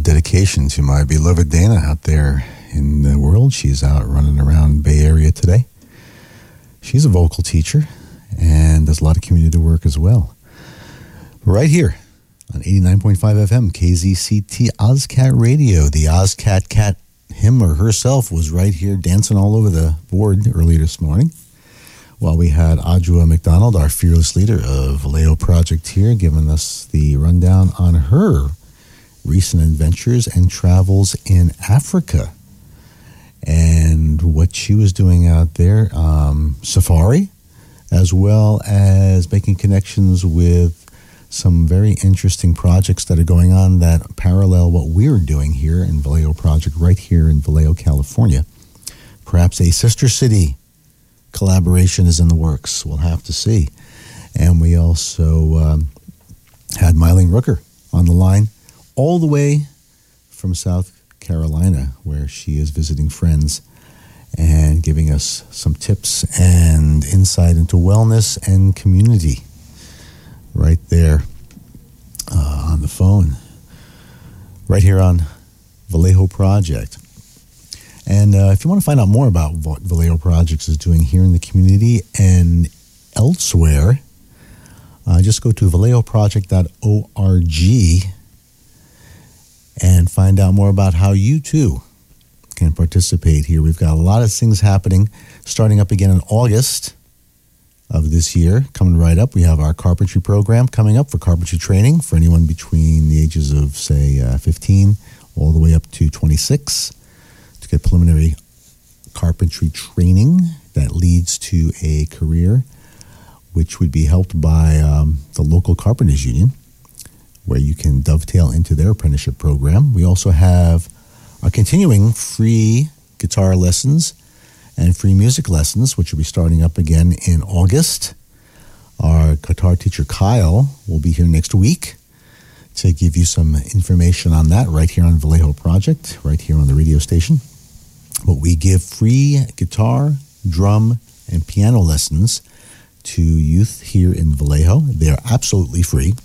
Speaker 1: dedication to my beloved Dana out there in the world. She's out running around Bay Area today. She's a vocal teacher and does a lot of community work as well. Right here on 89.5 FM, KZCT Ozcat Radio. The Ozcat cat, him or herself, was right here dancing all over the board earlier this morning. While we had Audra McDonald, our fearless leader of Vallejo Project here, giving us the rundown on her recent adventures and travels in Africa and what she was doing out there, safari, as well as making connections with some very interesting projects that are going on that parallel what we're doing here in Vallejo Project right here in Vallejo, California. Perhaps a sister city collaboration is in the works. We'll have to see. And we also had Mylene Rooker on the line all the way from South Carolina, where she is visiting friends and giving us some tips and insight into wellness and community right there on the phone, right here on Vallejo Project. And if you want to find out more about what Vallejo Projects is doing here in the community and elsewhere, just go to vallejoproject.org and find out more about how you too can participate here. We've got a lot of things happening, starting up again in August of this year. Coming right up, we have our carpentry program coming up for carpentry training for anyone between the ages of, say, 15 all the way up to 26. To get preliminary carpentry training that leads to a career, which would be helped by the local Carpenters Union, where you can dovetail into their apprenticeship program. We also have our continuing free guitar lessons and free music lessons, which will be starting up again in August. Our guitar teacher, Kyle, will be here next week to give you some information on that right here on Vallejo Project, right here on the radio station. But we give free guitar, drum, and piano lessons to youth here in Vallejo. They're absolutely free.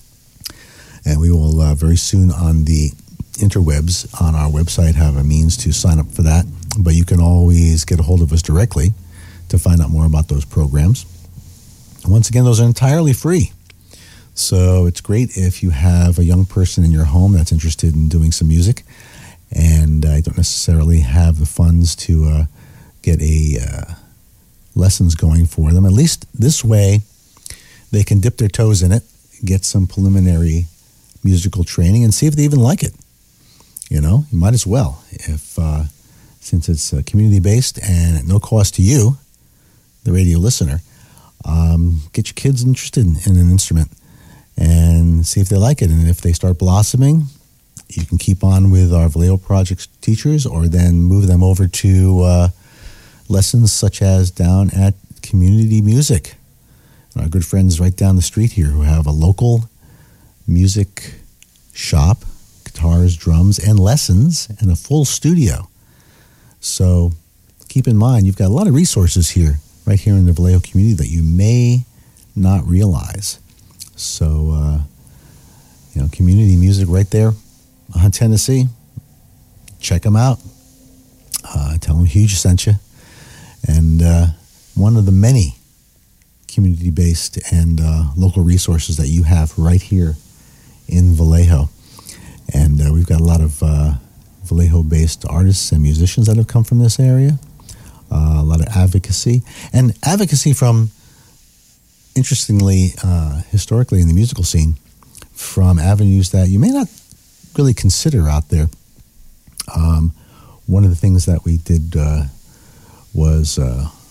Speaker 1: And we will very soon on the interwebs on our website have a means to sign up for that. But you can always get a hold of us directly to find out more about those programs. Once again, those are entirely free. So it's great if you have a young person in your home that's interested in doing some music and I don't necessarily have the funds to get lessons going for them. At least this way, they can dip their toes in it, get some preliminary musical training, and see if they even like it. You know, you might as well. If since it's community-based and at no cost to you, the radio listener, get your kids interested in an instrument and see if they like it. And if they start blossoming, you can keep on with our Vallejo Project teachers or then move them over to lessons such as down at Community Music. And our good friends right down the street here who have a local music shop, guitars, drums, and lessons, and a full studio. So keep in mind, you've got a lot of resources here, right here in the Vallejo community that you may not realize. So, Community Music right there on Tennessee. Check them out. Tell them Huge sent you. And one of the many community-based and local resources that you have right here in Vallejo. And we've got a lot of Vallejo-based artists and musicians that have come from this area. A lot of advocacy. And advocacy from, interestingly, historically in the musical scene, from avenues that you may not really consider out there. One of the things that we did was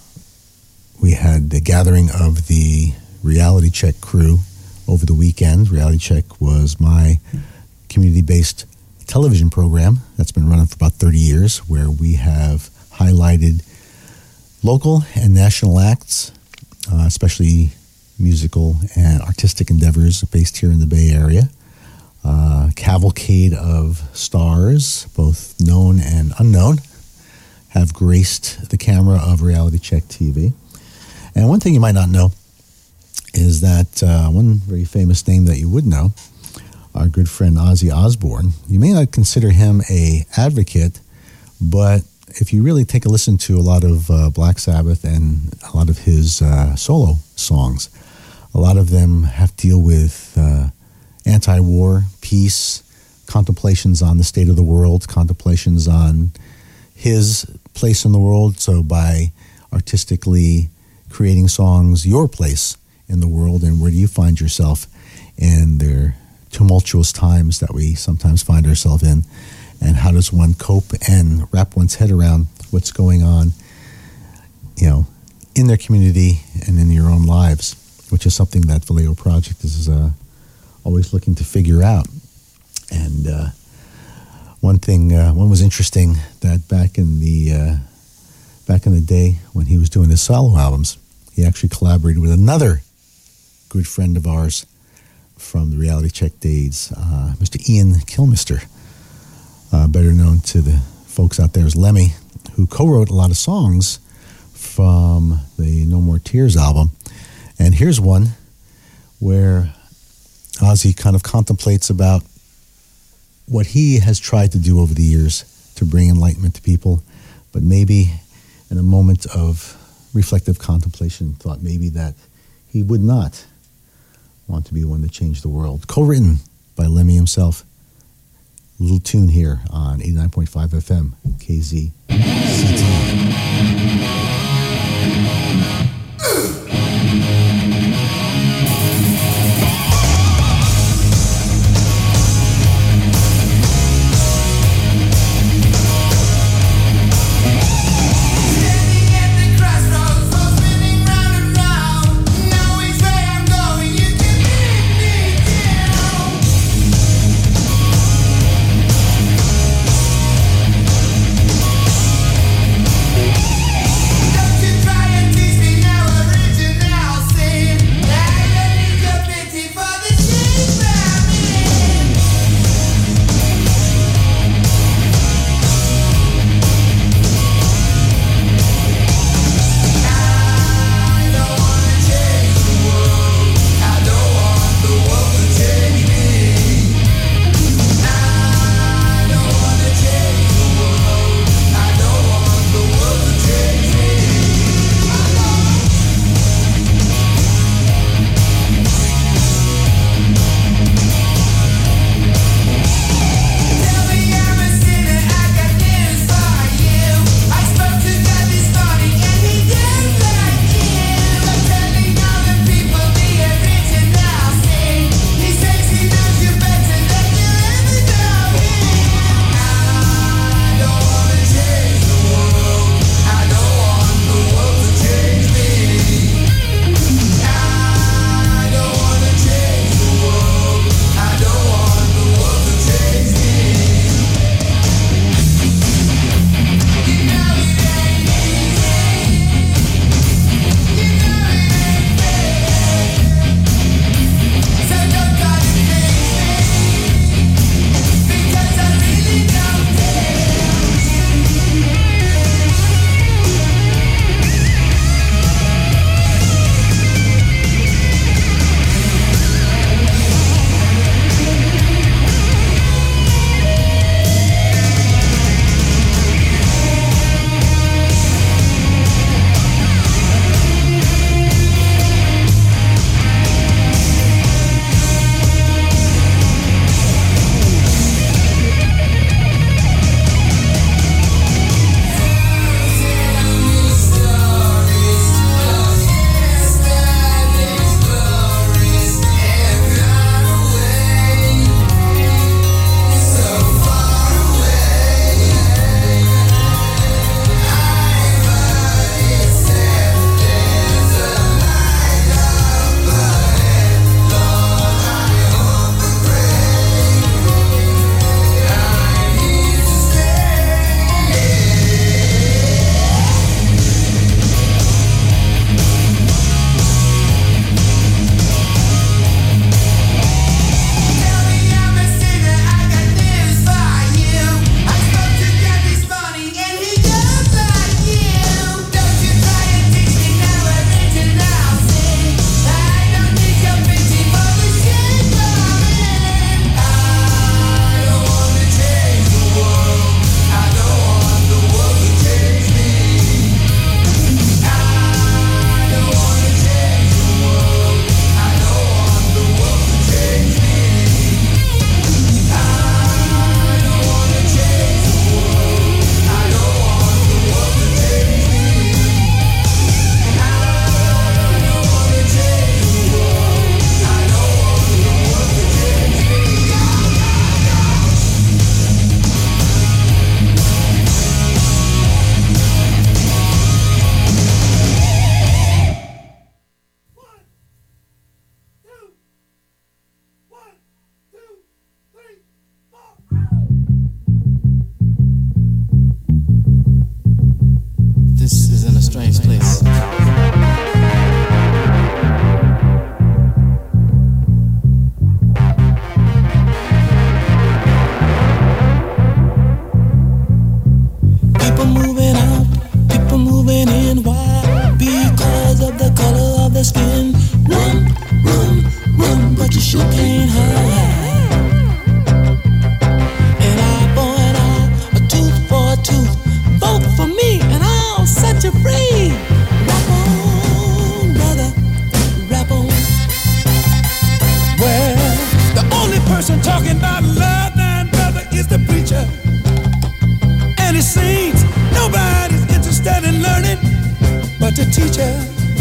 Speaker 1: we had the gathering of the Reality Check crew over the weekend. Reality Check was my community-based television program that's been running for about 30 years, where we have highlighted local and national acts, especially musical and artistic endeavors based here in the Bay Area. Cavalcade of stars, both known and unknown, have graced the camera of Reality Check TV. And one thing you might not know is that one very famous name that you would know our good friend Ozzy Osbourne. You may not consider him a advocate, but if you really take a listen to a lot of Black Sabbath and a lot of his solo songs, a lot of them have to deal with anti-war, peace, contemplations on the state of the world, contemplations on his place in the world. So by artistically creating songs, your place in the world, and where do you find yourself in their tumultuous times that we sometimes find ourselves in, and how does one cope and wrap one's head around what's going on, in their community and in your own lives, which is something that Vallejo Project is always looking to figure out. And one was interesting, that back in the day when he was doing his solo albums, he actually collaborated with another good friend of ours from the Reality Check days, Mr. Ian Kilmister, better known to the folks out there as Lemmy, who co-wrote a lot of songs from the No More Tears album. And here's one where Ozzy kind of contemplates about what he has tried to do over the years to bring enlightenment to people, but maybe in a moment of reflective contemplation thought maybe that he would not want to be the one to change the world. Co-written by Lemmy himself. A little tune here on 89.5 FM, KZCT.
Speaker 10: Now
Speaker 3: to teach her.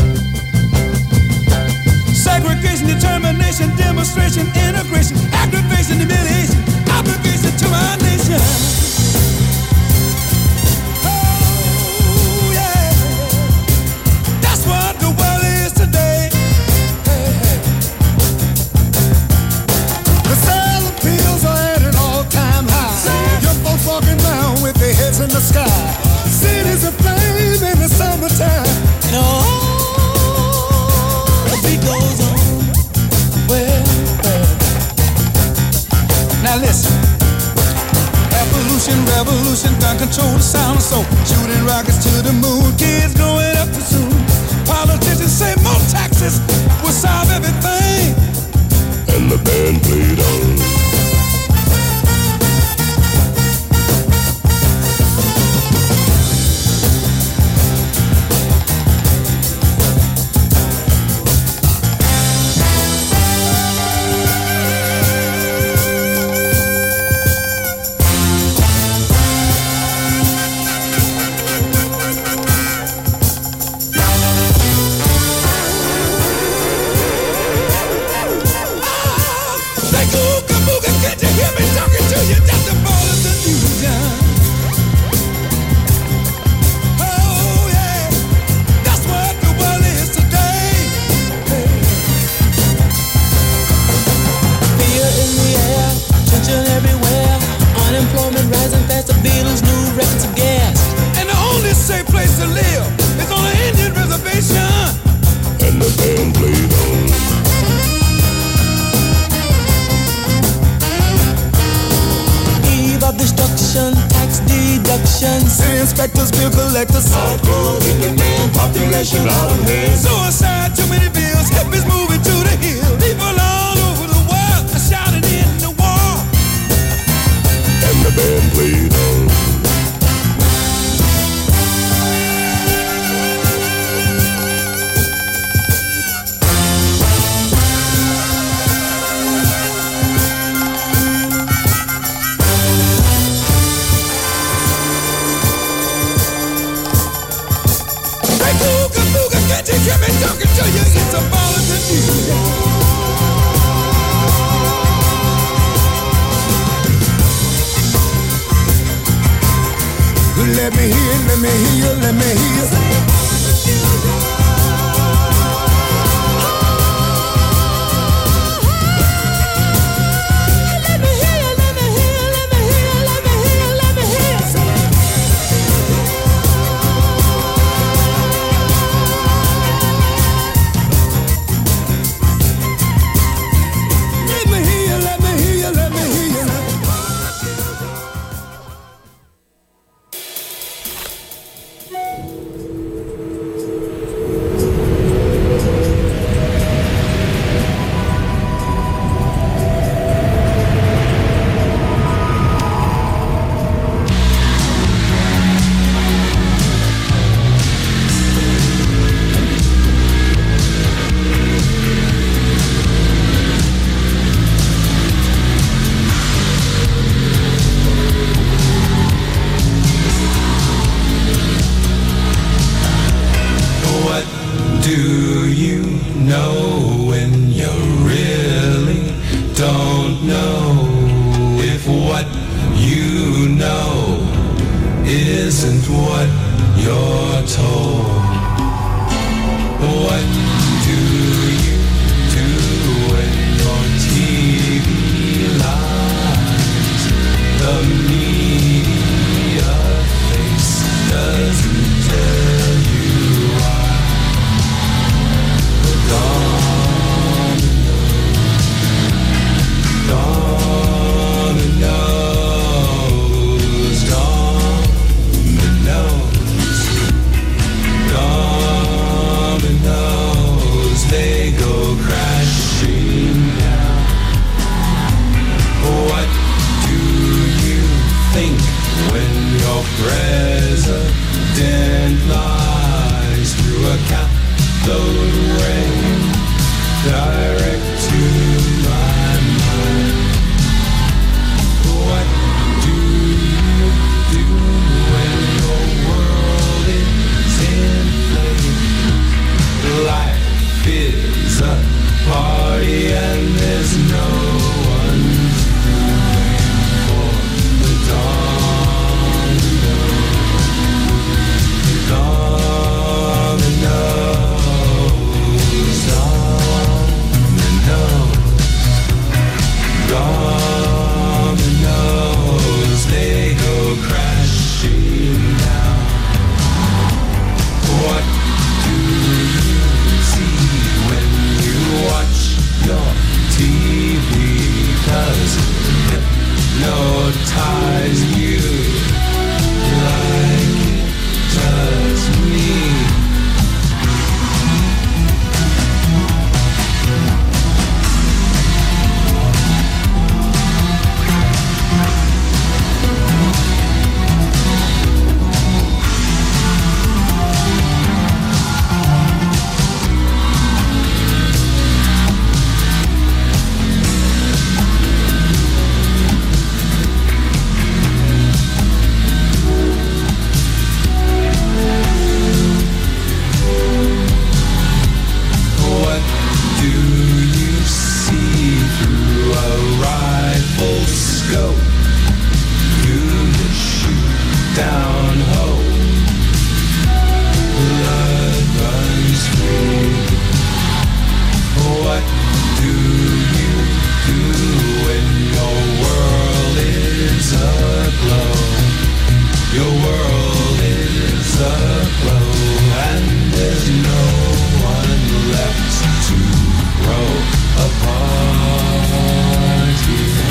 Speaker 3: Segregation, determination, demonstration, integration, aggravation, humiliation, obligation to my nation. Oh, yeah. That's what the world is today. Hey, hey. The sale of pills are at an all-time high. Young folks walking around with their heads in the sky. Cities aflame in the summertime. And the beat goes on. Well. Now listen. Evolution, revolution, gun control, the sound of soul. Shooting rockets to the moon, kids growing up too soon. Politicians say more taxes will solve everything.
Speaker 8: And the band played on.
Speaker 3: Inspectors, bill collectors,
Speaker 8: outgrowing the man, population out of hand.
Speaker 3: Suicide, too many bills, hippies moving to the hill. People all over the world are shouting in the war.
Speaker 8: And the band played on.
Speaker 3: Can't you hear me talking to you? It's a ball of the music. Let me hear, let me hear, let me hear. surprise you like it does me. What do you see through a rifle scope? Do you shoot down hope? Blood runs free. What do you do when your world is aglow? Your world is aglow, and there's no one left to grow apart here.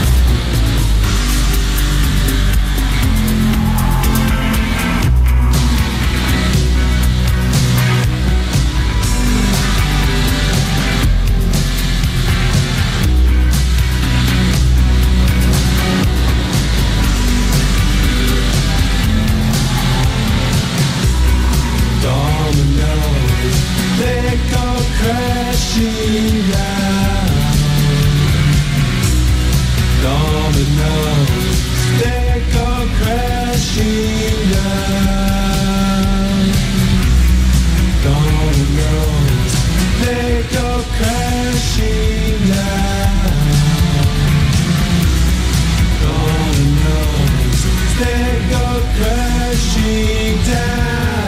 Speaker 3: Dominoes, they go crashing down. Dominoes, they go crashing down. Dominoes, they go crashing down. Dominoes, they go crashing down.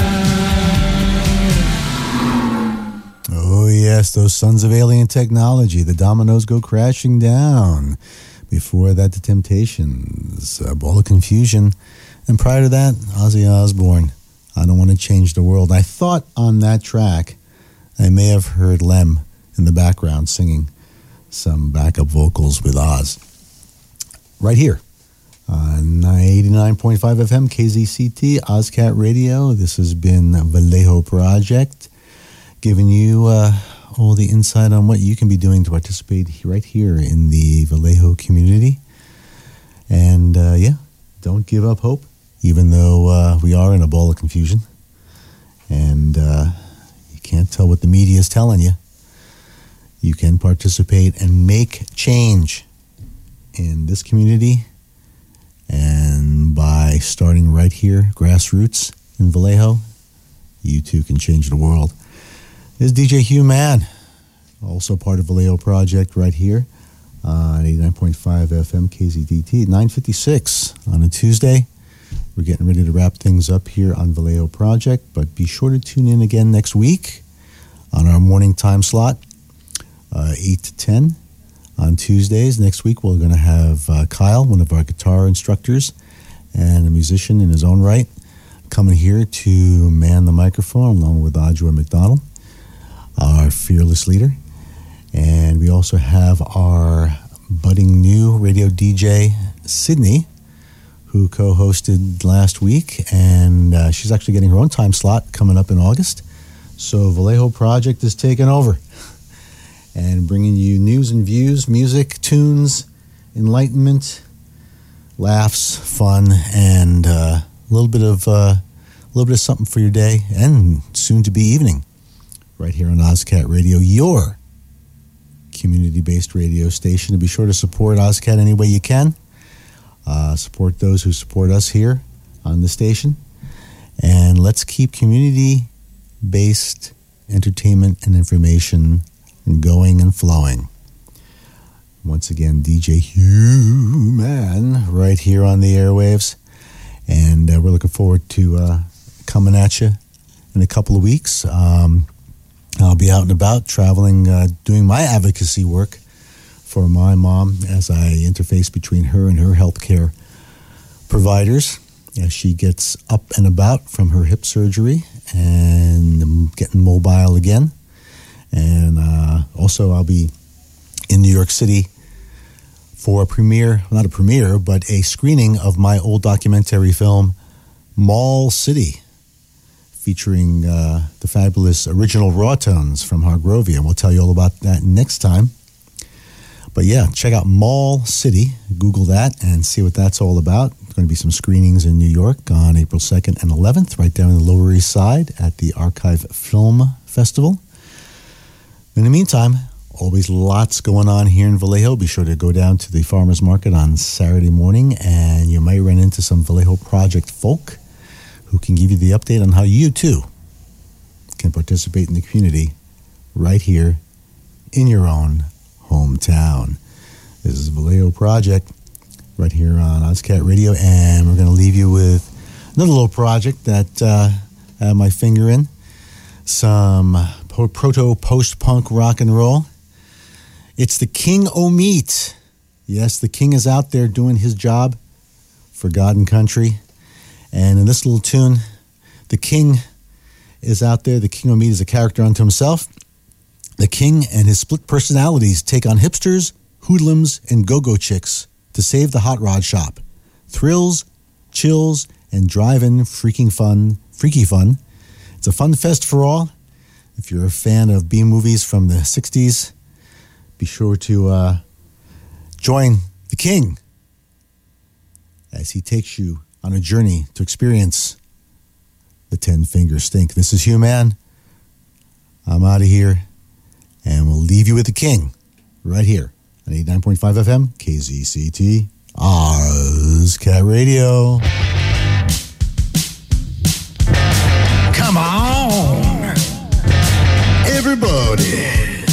Speaker 1: Oh, yes, those sons of alien technology. The dominoes go crashing down. Before that, the Temptations, a Ball of Confusion. And prior to that, Ozzy Osbourne, I Don't Want to Change the World. I thought on that track, I may have heard Lem in the background singing some backup vocals with Oz. Right here on 89.5 FM, KZCT, OzCat Radio. This has been Vallejo Project, giving you all the insight on what you can be doing to participate right here in the Vallejo community. And yeah, don't give up hope, even though we are in a ball of confusion. And you can't tell what the media is telling you. You can participate and make change in this community. And by starting right here, grassroots in Vallejo, you too can change the world. This is DJ Hugh Mann, also part of Vallejo Project right here on 89.5 FM KZDT, 9:56 on a Tuesday. We're getting ready to wrap things up here on Vallejo Project, but be sure to tune in again next week on our morning time slot, 8 to 10 on Tuesdays. Next week we're going to have Kyle, one of our guitar instructors and a musician in his own right, coming here to man the microphone along with Audrey McDonald, our fearless leader. And we also have our budding new radio DJ, Sydney, who co-hosted last week, and she's actually getting her own time slot coming up in August. So Vallejo Project is taking over and bringing you news and views, music, tunes, enlightenment, laughs, fun, and a little bit of something for your day and soon to be evening. Right here on OzCat Radio, your community-based radio station. And be sure to support OzCat any way you can. Support those who support us here on the station. And let's keep community-based entertainment and information going and flowing. Once again, DJ Hugh Mann right here on the airwaves. And we're looking forward to coming at you in a couple of weeks. I'll be out and about traveling, doing my advocacy work for my mom as I interface between her and her healthcare providers as she gets up and about from her hip surgery and getting mobile again. And also I'll be in New York City for a premiere, not a premiere, but a screening of my old documentary film, Mall City, featuring the fabulous original Raw Tones from Hargrovia. We'll tell you all about that next time. But yeah, check out Mall City. Google that and see what that's all about. There's going to be some screenings in New York on April 2nd and 11th, right down in the Lower East Side at the Archive Film Festival. In the meantime, always lots going on here in Vallejo. Be sure to go down to the farmers market on Saturday morning, and you might run into some Vallejo Project folk who can give you the update on how you, too, can participate in the community right here in your own hometown. This is Vallejo Project right here on OzCat Radio, and we're going to leave you with another little project that I have my finger in. Some proto-post-punk rock and roll. It's the King O' Meat. Yes, the King is out there doing his job for God and country. And in this little tune, the King is out there. The King O' Meat is a character unto himself. The King and his split personalities take on hipsters, hoodlums, and go-go chicks to save the hot rod shop. Thrills, chills, and drive-in freaky fun. It's a fun fest for all. If you're a fan of B movies from the 60s, be sure to join the King as he takes you on a journey to experience the 10-finger stink. This is Hugh Man. I'm out of here, and we'll leave you with the King right here on 89.5 FM, KZCT, OzCat Radio.
Speaker 12: Come on, everybody.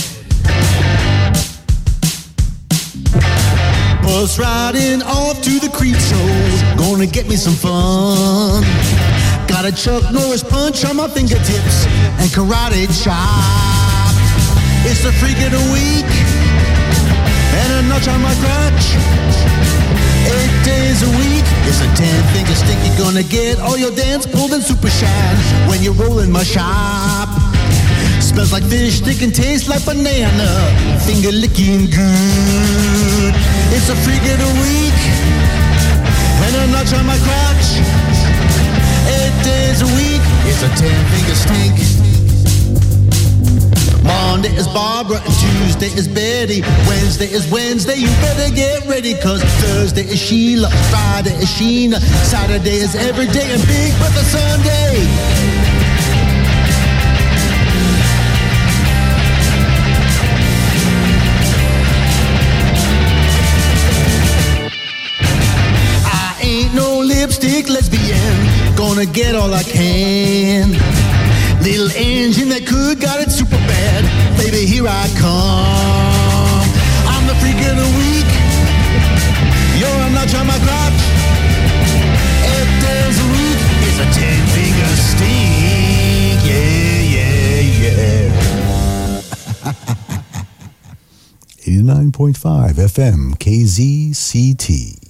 Speaker 12: Bus riding off to the creep show, gonna get me some fun. Got a Chuck Norris punch on my fingertips and karate chop. It's the freak of the week and a notch on my crotch. 8 days a week, it's a 10-finger stink. You're gonna get all your dance pulled and super shine when you roll in my shop. Smells like fish stick and tastes like banana, finger licking good. It's a freak of the week and a notch on my crotch. 8 days a week, it's a 10-finger stink. Monday is Barbara and Tuesday is Betty. Wednesday is Wednesday, you better get ready, cause Thursday is Sheila, Friday is Sheena, Saturday is every day, and Big Brother Sunday. I ain't no lipstick lesbian, gonna get all I can. Little engine that could got it super bad. Baby, here I come. I'm the freak of the week. You're a notch on my crotch. 8 days a week. It's a 10-finger stink. Yeah, yeah, yeah.
Speaker 1: 89.5 FM, KZCT.